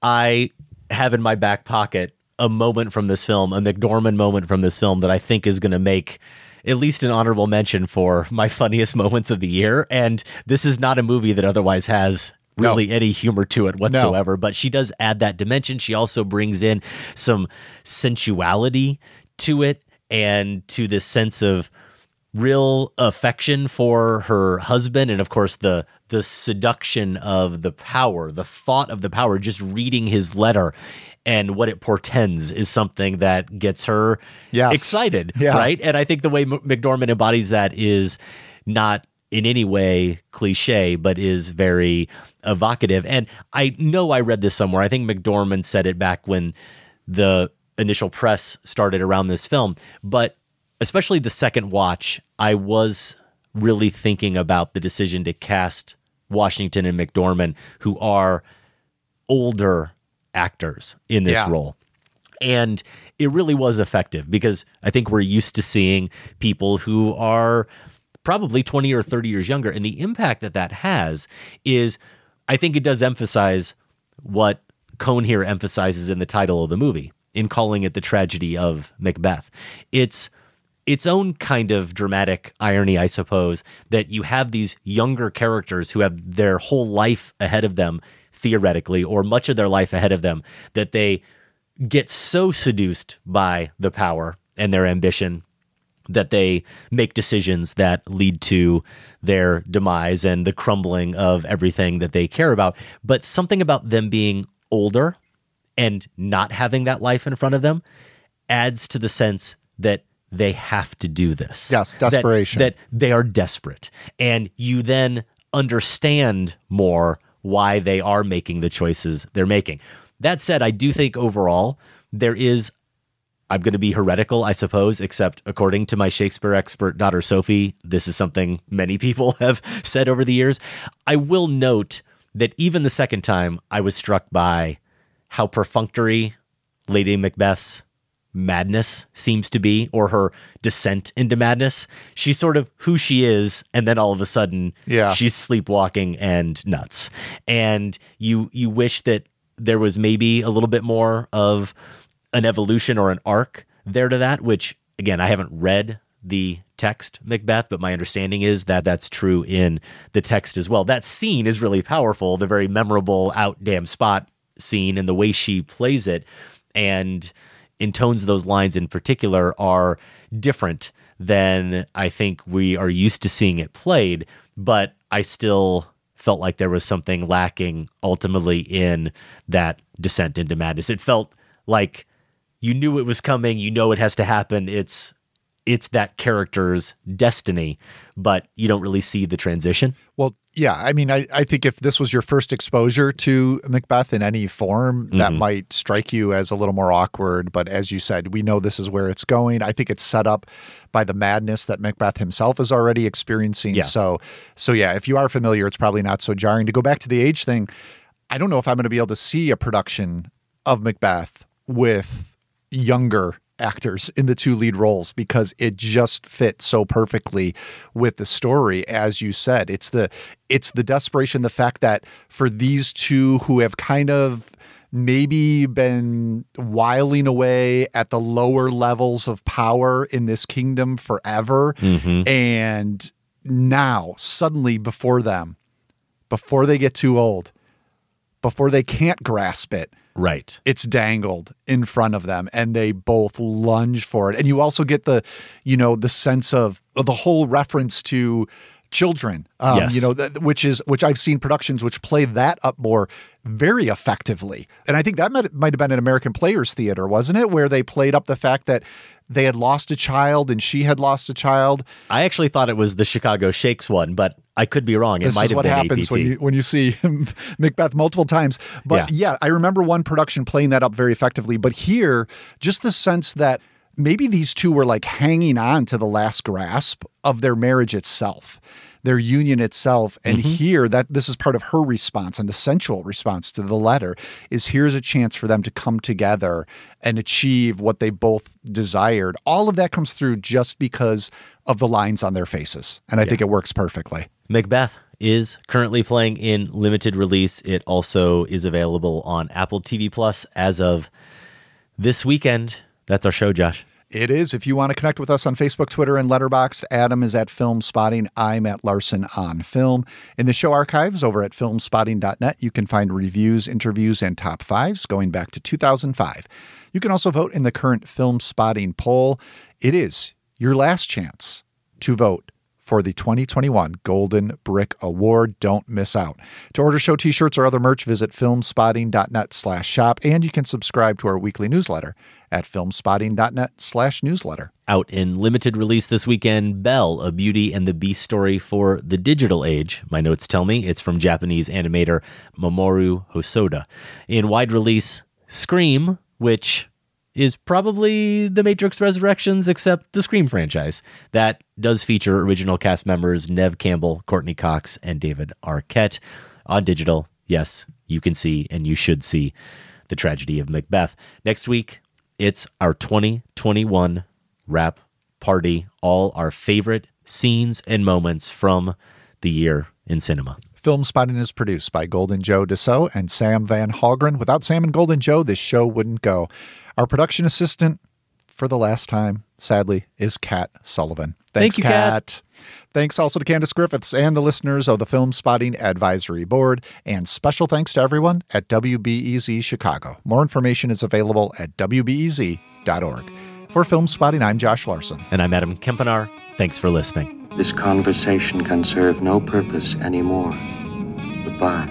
I have in my back pocket a moment from this film, a McDormand moment from this film that I think is going to make at least an honorable mention for my funniest moments of the year. And this is not a movie that otherwise has really No. any humor to it whatsoever, but she does add that dimension. She also brings in some sensuality to it and to this sense of real affection for her husband, and of course the the seduction of the power, the thought of the power, just reading his letter and what it portends is something that gets her Yes. excited, Yeah. right? And I think the way M- McDormand embodies that is not in any way cliche, but is very evocative. And I know I read this somewhere. I think McDormand said it back when the initial press started around this film, but especially the second watch, I was really thinking about the decision to cast Washington and McDormand, who are older actors in this Yeah. role. And it really was effective because I think we're used to seeing people who are probably twenty or thirty years younger. And the impact that that has is, I think it does emphasize what Cohn here emphasizes in the title of the movie, in calling it the tragedy of Macbeth. It's its own kind of dramatic irony, I suppose, that you have these younger characters who have their whole life ahead of them, theoretically, or much of their life ahead of them, that they get so seduced by the power and their ambition that they make decisions that lead to their demise and the crumbling of everything that they care about. But something about them being older and not having that life in front of them adds to the sense that they have to do this. Yes, That- desperation. That, they are desperate. And you then understand more why they are making the choices they're making. That said, I do think overall there is, I'm going to be heretical, I suppose, except according to my Shakespeare expert daughter Sophie, this is something many people have said over the years. I will note that even the second time, I was struck by how perfunctory Lady Macbeth's madness seems to be, or her descent into madness. She's sort of who she is, and then all of a sudden, Yeah. she's sleepwalking and nuts. And you you wish that there was maybe a little bit more of an evolution or an arc there to that, which, again, I haven't read the text Macbeth, but my understanding is that that's true in the text as well. That scene is really powerful, the very memorable out damn spot scene, and the way she plays it and intones those lines in particular are different than I think we are used to seeing it played, but I still felt like there was something lacking ultimately in that descent into madness. It felt like you knew it was coming, you know it has to happen. It's it's that character's destiny, but you don't really see the transition. Well, yeah. I mean, I, I think if this was your first exposure to Macbeth in any form, that Mhm. might strike you as a little more awkward. But as you said, we know this is where it's going. I think it's set up by the madness that Macbeth himself is already experiencing. Yeah. So, so yeah, if you are familiar, it's probably not so jarring. To go back to the age thing, I don't know if I'm going to be able to see a production of Macbeth with younger actors in the two lead roles because it just fits so perfectly with the story. As you said, it's the it's the desperation, the fact that for these two who have kind of maybe been whiling away at the lower levels of power in this kingdom forever, mm-hmm. and now suddenly before them, before they get too old, before they can't grasp it, right, it's dangled in front of them and they both lunge for it. And you also get the, you know, the sense of, of the whole reference to children, um, yes. you know, th- which is, which I've seen productions which play that up more very effectively. And I think that might, might have been an American Players Theater, wasn't it? Where they played up the fact that they had lost a child and she had lost a child. I actually thought it was the Chicago Shakes one, but I could be wrong. It this might is have what been happens A P T. when you when you see Macbeth multiple times. But yeah. yeah, I remember one production playing that up very effectively. But here, just the sense that maybe these two were like hanging on to the last grasp of their marriage itself, their union itself. And Mm-hmm. here, that this is part of her response, and the sensual response to the letter is here's a chance for them to come together and achieve what they both desired. All of that comes through just because of the lines on their faces. And I Yeah. think it works perfectly. Macbeth is currently playing in limited release. It also is available on Apple T V Plus as of this weekend. That's our show, Josh. It is. If you want to connect with us on Facebook, Twitter, and Letterboxd, Adam is at Film Spotting. I'm at Larson on Film. In the show archives over at film spotting dot net, you can find reviews, interviews, and top fives going back to two thousand five. You can also vote in the current Film Spotting poll. It is your last chance to vote for the twenty twenty-one Golden Brick Award. Don't miss out. To order show t-shirts or other merch, visit film spotting dot net slash shop, and you can subscribe to our weekly newsletter at film spotting dot net slash newsletter. Out in limited release this weekend, Belle, A Beauty and the Beast story for the digital age. My notes tell me it's from Japanese animator Mamoru Hosoda. In wide release, Scream, which is probably The Matrix Resurrections, except the Scream franchise. That does feature original cast members Neve Campbell, Courtney Cox, and David Arquette. On digital, yes, you can see and you should see the tragedy of Macbeth. Next week, it's our twenty twenty-one wrap party, all our favorite scenes and moments from the year in cinema. Film Spotting is produced by Golden Joe Dassault and Sam Van Hallgren. Without Sam and Golden Joe, this show wouldn't go. Our production assistant, for the last time, sadly, is Kat Sullivan. Thanks, Thank you, Kat. Thanks also to Candace Griffiths and the listeners of the Film Spotting Advisory Board. And special thanks to everyone at W B E Z Chicago. More information is available at w b e z dot org. For Film Spotting, I'm Josh Larson. And I'm Adam Kempenar. Thanks for listening. This conversation can serve no purpose anymore. Goodbye.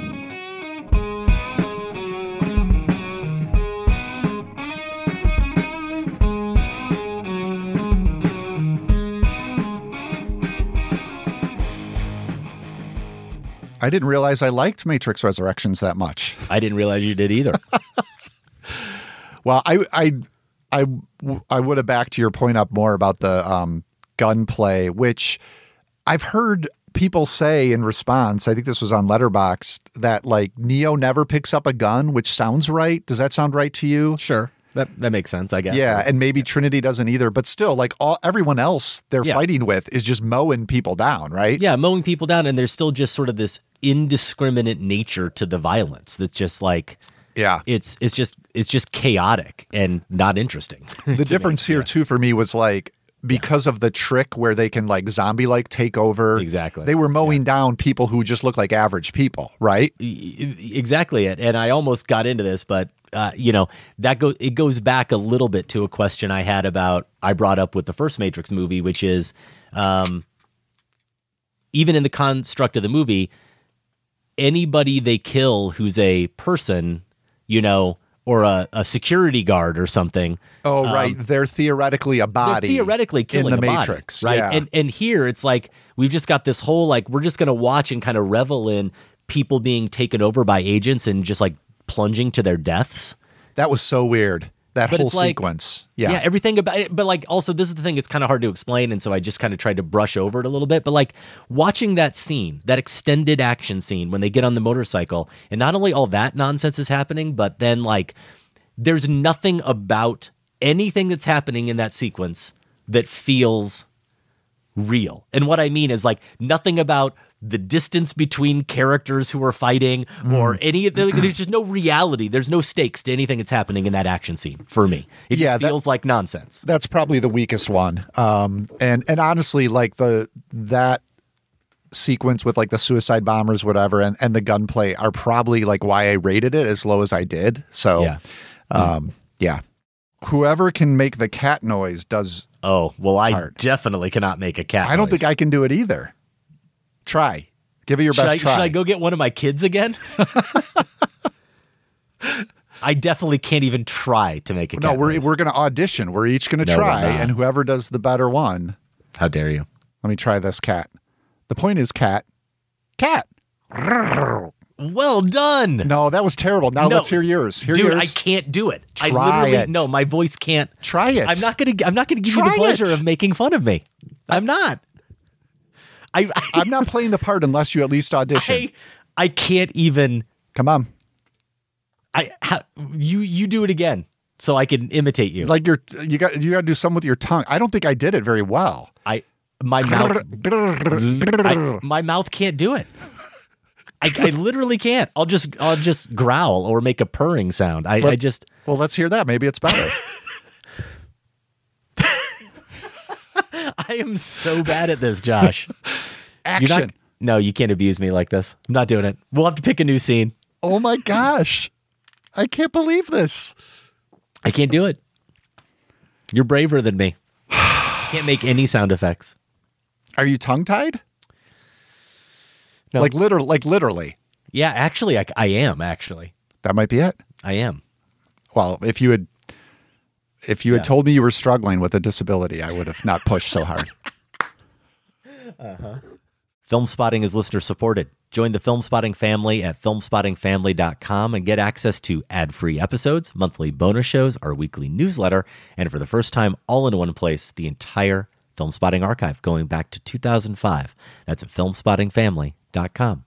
I didn't realize I liked Matrix Resurrections that much. I didn't realize you did either. Well, I, I, I, I would have backed your point up more about the um, gunplay, which I've heard people say in response. I think this was on Letterboxd that like Neo never picks up a gun, which sounds right. Does that sound right to you? Sure. That that makes sense, I guess. Yeah, and maybe Trinity doesn't either, but still, like all everyone else they're Yeah. fighting with is just mowing people down, right? Yeah, mowing people down, and there's still just sort of this indiscriminate nature to the violence that's just like, yeah, it's it's just it's just chaotic and not interesting. The difference here too for me was like because of the trick where they can like zombie like take over. Exactly. They were mowing down people who just look like average people, right? Exactly it. And I almost got into this, but uh, you know, that go it goes back a little bit to a question I had about I brought up with the first Matrix movie, which is um, even in the construct of the movie, anybody they kill who's a person, you know, or a, a security guard or something. Oh, right. Um, they're theoretically a body. They're theoretically killing in the a body, Matrix, right? Yeah. And and here it's like we've just got this whole like we're just going to watch and kind of revel in people being taken over by agents and just like plunging to their deaths. That was so weird. That But whole it's like- sequence. Yeah. Yeah, everything about it. But like also this is the thing, it's kind of hard to explain. And so I just kind of tried to brush over it a little bit. But like watching that scene, that extended action scene when they get on the motorcycle, and not only all that nonsense is happening, but then like there's nothing about anything that's happening in that sequence that feels real. And what I mean is like nothing about the distance between characters who are fighting or mm. any, there's just no reality. There's no stakes to anything that's happening in that action scene for me. It yeah, just feels that, like nonsense. That's probably the weakest one. Um, and, and honestly, like the, that sequence with like the suicide bombers, whatever, and, and the gunplay are probably like why I rated it as low as I did. So, yeah. Um, mm. yeah. Whoever can make the cat noise does. Oh, well, I hard. definitely cannot make a cat I don't noise. think I can do it either. Try. Give it your should best I, try. Should I go get one of my kids again? I definitely can't even try to make a cat No, we're noise. we're going to audition. We're each going to no, try, and whoever does the better one. How dare you? Let me try this cat. The point is cat. Cat. Well done. No, that was terrible. Now no, let's hear yours. Hear dude, yours. I can't do it. Try I literally it. no, my voice can't. Try it. I'm not gonna. I'm not gonna give Try you the pleasure it. of making fun of me. I'm not. I, I I'm not playing the part unless you at least audition. I, I can't even. Come on. I ha, you you do it again so I can imitate you. Like you're you got you got to do something with your tongue. I don't think I did it very well. I my mouth I, my mouth can't do it. I, I literally can't. I'll just I'll just growl or make a purring sound. I, but, I just well, let's hear that. Maybe it's better. I am so bad at this, Josh. Action. You're not, no, you can't abuse me like this. I'm not doing it. We'll have to pick a new scene. Oh my gosh. I can't believe this. I can't do it. You're braver than me. Can't make any sound effects. Are you tongue-tied? No. Like literally, like literally. Yeah, actually, I, I am, actually. That might be it. I am. Well, if you had if you had Yeah. told me you were struggling with a disability, I would have not pushed so hard. Uh-huh. Film Spotting is listener supported. Join the Film Spotting family at film spotting family dot com and get access to ad-free episodes, monthly bonus shows, our weekly newsletter, and for the first time, all in one place, the entire Film Spotting archive going back to two thousand five. That's at film spotting family dot com.